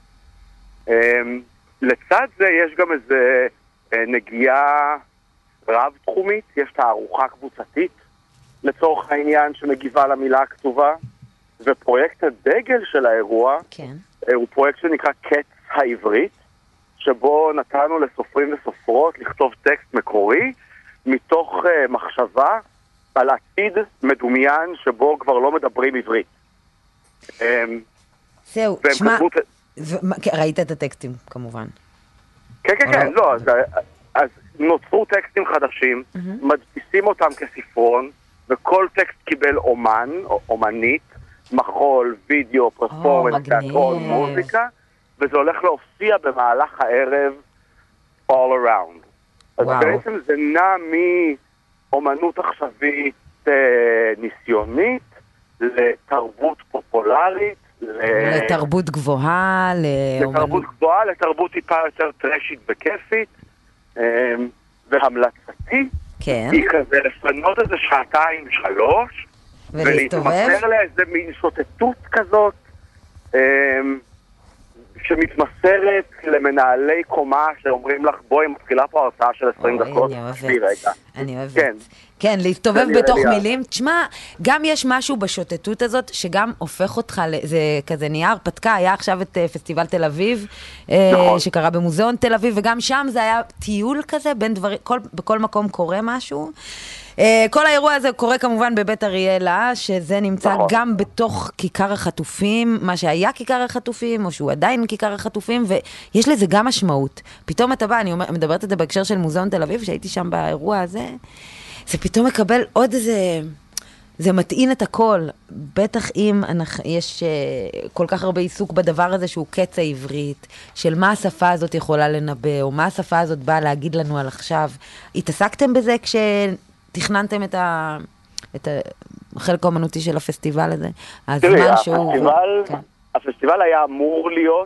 לצד זה יש גם איזה נגיעה רב-תחומית, יש תערוכה קבוצתית לצורך העניין שמגיבה למילה הכתובה, ופרויקט הדגל של האירוע כן. הוא פרויקט שנקרא קץ העברית, שבו נתנו לסופרים וסופרות לכתוב טקסט מקורי מתוך מחשבה על עתיד מדומיין שבו כבר לא מדברים עברית. זהו, שמע, ראית את הטקסטים כמובן. כן, לא, אז נוצרו טקסטים חדשים, מדפיסים אותם כספרון, וכל טקסט קיבל אומן או אומנית, מחול, וידאו, פרפורמנס, תיאטרון, מוזיקה, וזה הולך להופיע במהלך הערב all around. אז בעצם זה נע מאומנות עכשווית ניסיונית, לתרבות פופולרית, לתרבות גבוהה, לתרבות טיפה יותר טרשית וכיפית, והמלצתי היא כזה לפנות איזה 2-3 ולהתמסר לאיזה מין שוטטות כזאת שמתמסרת למנהלי קומה שאומרים לך בואי מתחילה פה הרצאה של 20 דקות. אני אוהבת. כן, להסתובב בתוך מילים. תשמע, גם יש משהו בשוטטות הזאת שגם הופך אותך, זה כזה נהיה הרפתקה, היה עכשיו את פסטיבל תל אביב, שקרה במוזיאון תל אביב, וגם שם זה היה טיול כזה, בין דברים, בכל מקום קורה משהו. כל האירוע הזה קורה כמובן בבית אריאלה, שזה נמצא גם בתוך כיכר החטופים, מה שהיה כיכר החטופים, או שהוא עדיין כיכר החטופים, ויש לזה גם משמעות. פתאום אתה בא, אני מדברת את זה בהקשר של מוזיאון תל אביב, שהייתי שם באירוע הזה, זה פתאום מקבל עוד איזה, זה מטעין את הכל, בטח אם יש כל כך הרבה עיסוק בדבר הזה שהוא קץ העברית, של מה השפה הזאת יכולה לנבא, או מה השפה הזאת באה להגיד לנו על עכשיו. התעסקתם בזה תכננתם את החלק האומנותי של הפסטיבל הזה? תראי, הפסטיבל היה אמור להיות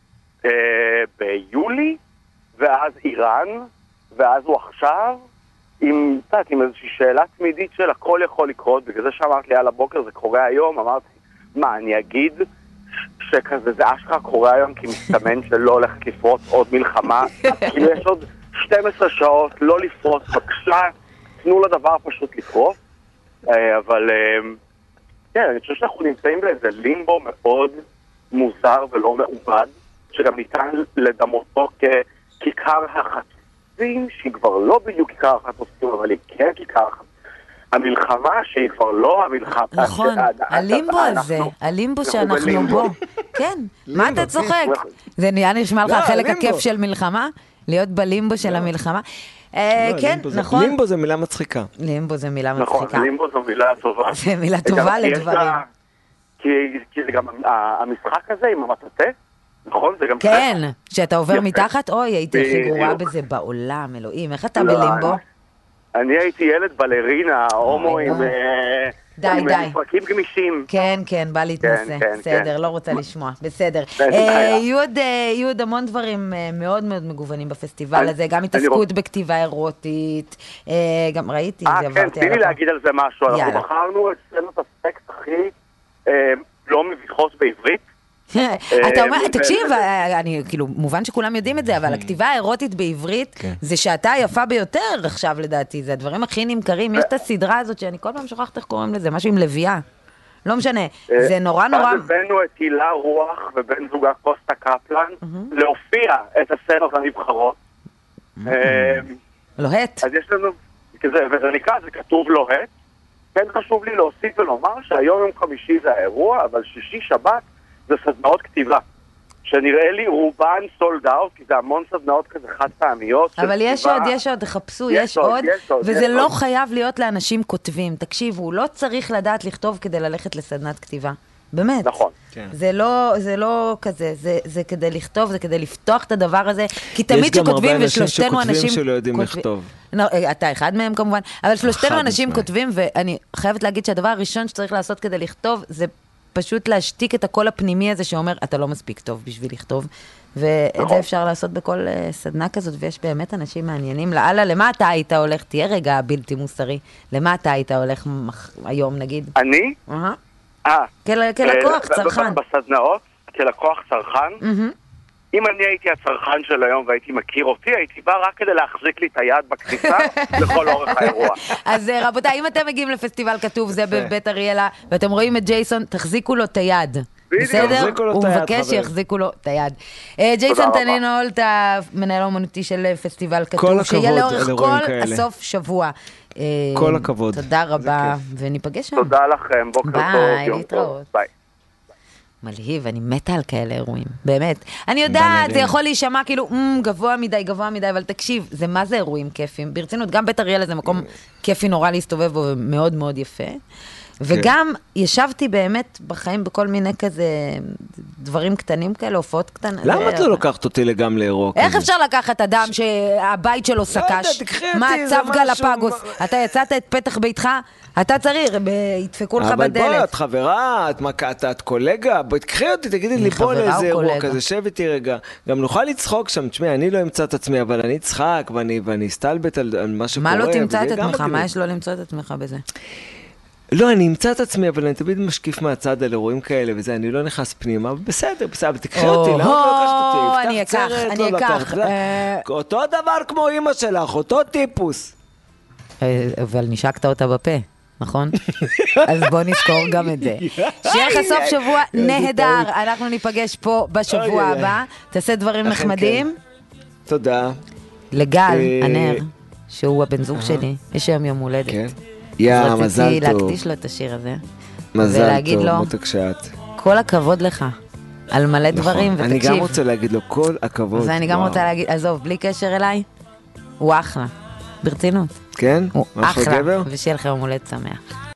ביולי, ואז איראן, ואז הוא עכשיו, עם איזושהי שאלה תמידית של הכל יכול לקרות, בגלל זה שאמרת לי על הבוקר, זה קורה היום, אמרתי, מה, אני אגיד שכזה זה אשכרה קורה היום, כי מסתמן שלא הולכת לפרוץ עוד מלחמה, כאילו יש עוד 12 שעות, לא לפרוס, בבקשה, תנו לדבר פשוט לקרוא. אבל כן, אני חושב שאנחנו נמצאים באיזה לימבו מאוד מוזר ולא מעובד, שגם ניתן לדמותו ככיכר החטופים, שהיא כבר לא בדיוק כיכר החטופים, אבל היא כן כיכר החטופים. המלחמה שהיא כבר לא המלחמה. נכון, הלימבו הזה, הלימבו שאנחנו בו. כן, מה אתה צוחק? זה נשמע לך החלק הכיף של מלחמה? להיות בלימבו של המלחמה? כן, נכון. לימבו זה מילה מצחיקה. לימבו זה מילה מצחיקה. נכון, לימבו זו מילה טובה. זה מילה טובה לדברים. כי זה גם המשחק הזה עם המטאטה, נכון? זה גם... כן, שאתה עובר מתחת, אוי, הייתי הכי גרועה בזה בעולם, אלוהים. איך אתה בלימבו? אני הייתי ילד בלרינה, הומו עם מפרקים גמישים. כן, כן, בא להתנסה. בסדר, לא רוצה לשמוע. בסדר. יהיו עוד המון דברים מאוד מאוד מגוונים בפסטיבל הזה, גם התעסקות בכתיבה אירוטית, גם ראיתי, זה עברתי עליו. כן, תני לי להגיד על זה משהו. אנחנו בחרנו את סצנות הספקט הכי לא מביכות בעברית. אתה אומר, תקשיב, אני כאילו, מובן שכולם יודעים את זה, אבל הכתיבה האירוטית בעברית זה שעתה יפה ביותר עכשיו לדעתי, זה הדברים הכי נמכרים, יש את הסדרה הזאת שאני כל פעם שוכחת איך קוראים לזה, משהו עם לביאה, לא משנה, זה נורא נורא... אז הבאנו את הילה רוח ובן זוגה קוסטה קפלן להופיע את הסצנות הנבחרות. לוהט. אז יש לנו, וזה נקרא, זה כתוב לוהט, כן חשוב לי להוסיף ולומר שהיום יום חמישי זה האירוע, אבל שישי שבת זה סדנאות כתיבה, שנראה לי רובן סולד אאוט, כי זה המון סדנאות כזה חד פעמיות. אבל יש עוד, תחפשו, יש עוד, וזה לא חייב להיות לאנשים כותבים. תקשיבו, הוא לא צריך לדעת לכתוב כדי ללכת לסדנת כתיבה. באמת. נכון. זה לא כזה, זה כדי לכתוב, זה כדי לפתוח את הדבר הזה, כי תמיד שכותבים ושלושתנו אנשים... יש גם הרבה אנשים שלא יודעים לכתוב. אתה אחד מהם כמובן, אבל שלושתנו אנשים כותבים, ואני חייבת להגיד שהדבר הראשון שצריך לעשות כדי לכתוב, זה פשוט להשתיק את הקול הפנימי הזה שאומר, אתה לא מספיק טוב בשביל לכתוב, ואת זה אפשר לעשות בכל סדנה כזאת, ויש באמת אנשים מעניינים. לאללה, למה אתה היית הולך? תהיה רגע בלתי מוסרי. למה אתה היית הולך היום, נגיד? אני? כלקוח, צרכן. בסדנאות, כלקוח צרכן. אם אני הייתי הצרכן של היום והייתי מכיר אותי, הייתי בא רק כדי להחזיק לי את היד בכניסה לכל אורך האירוע. אז רבותיי, אם אתם מגיעים לפסטיבל כתוב, זה בבית אריאלה, ואתם רואים את ג'ייסון, תחזיקו לו את היד. בסדר? הוא מבקש שיחזיקו לו את היד. ג'ייסון תנינול, אתה מנהל האומנותי של פסטיבל כתוב, שיהיה לאורך כל הסוף שבוע. כל הכבוד. תודה רבה, וניפגש שם. תודה לכם, בוקר טוב. ביי, להתראות. ביי. מלהיב, אני מתה על כאלה אירועים, באמת. אני יודעת, זה יכול להישמע כאילו, גבוה מדי, אבל תקשיב, זה מה זה אירועים כיפים? ברצינות, גם בית אריאלה זה מקום כיפי נורא להסתובב בו, ומאוד מאוד יפה. וגם ישבתי באמת בחיים בכל מיני כזה דברים קטנים כאלה, הופעות קטנות. למה את לא לוקחת אותי לגמרי לאירוע כזה? איך אפשר לקחת אדם שהבית שלו סקש? מה, צו גלפגוס? אתה יצאת את פתח ביתך? אתה צריך, ידפקו לך בדלת. אבל בואי, את חברה, את קולגה, בואי תקחי אותי, תגידי לי בוא לאיזה אירוע כזה, שב איתי רגע. גם נוכל לצחוק שם, תשמעי, אני לא אמצא את עצמי, אבל אני אצחק ואני אסתלבט על מה שקורה. מה לא תמצא את עצמך? מה יש לא למצוא את עצמך בזה? לא, אני אמצא את עצמי, אבל אני תמיד משקיף מהצד על אירועים כאלה וזה, אני לא נכנס פנימה, בסדר, אבל תקחי אותי, למה את לא לקחת אותי? אני אקח. אותו דבר כמו אמא שלך, אותו טיפוס. אבל נשקת אותה בפה. נכון? אז בוא נזכור גם את זה. שיהיה לך סוף שבוע נהדר, אנחנו ניפגש פה בשבוע הבא, תעשה דברים נחמדים. תודה. לגל, הנר, שהוא הבן זוג שלי, יש היום יום הולדת. יא, מזל טוב. רציתי להקדיש לו את השיר הזה. מזל טוב, מותק שאת. כל הכבוד לך, על מלא דברים, ותקשיב. אני גם רוצה להגיד לו כל הכבוד. ואני גם רוצה להגיד, עזוב, בלי קשר אליי, הוא אחלה. ברצינות. כן? הוא אחלה, ושיהיה לך יום הולדת שמח.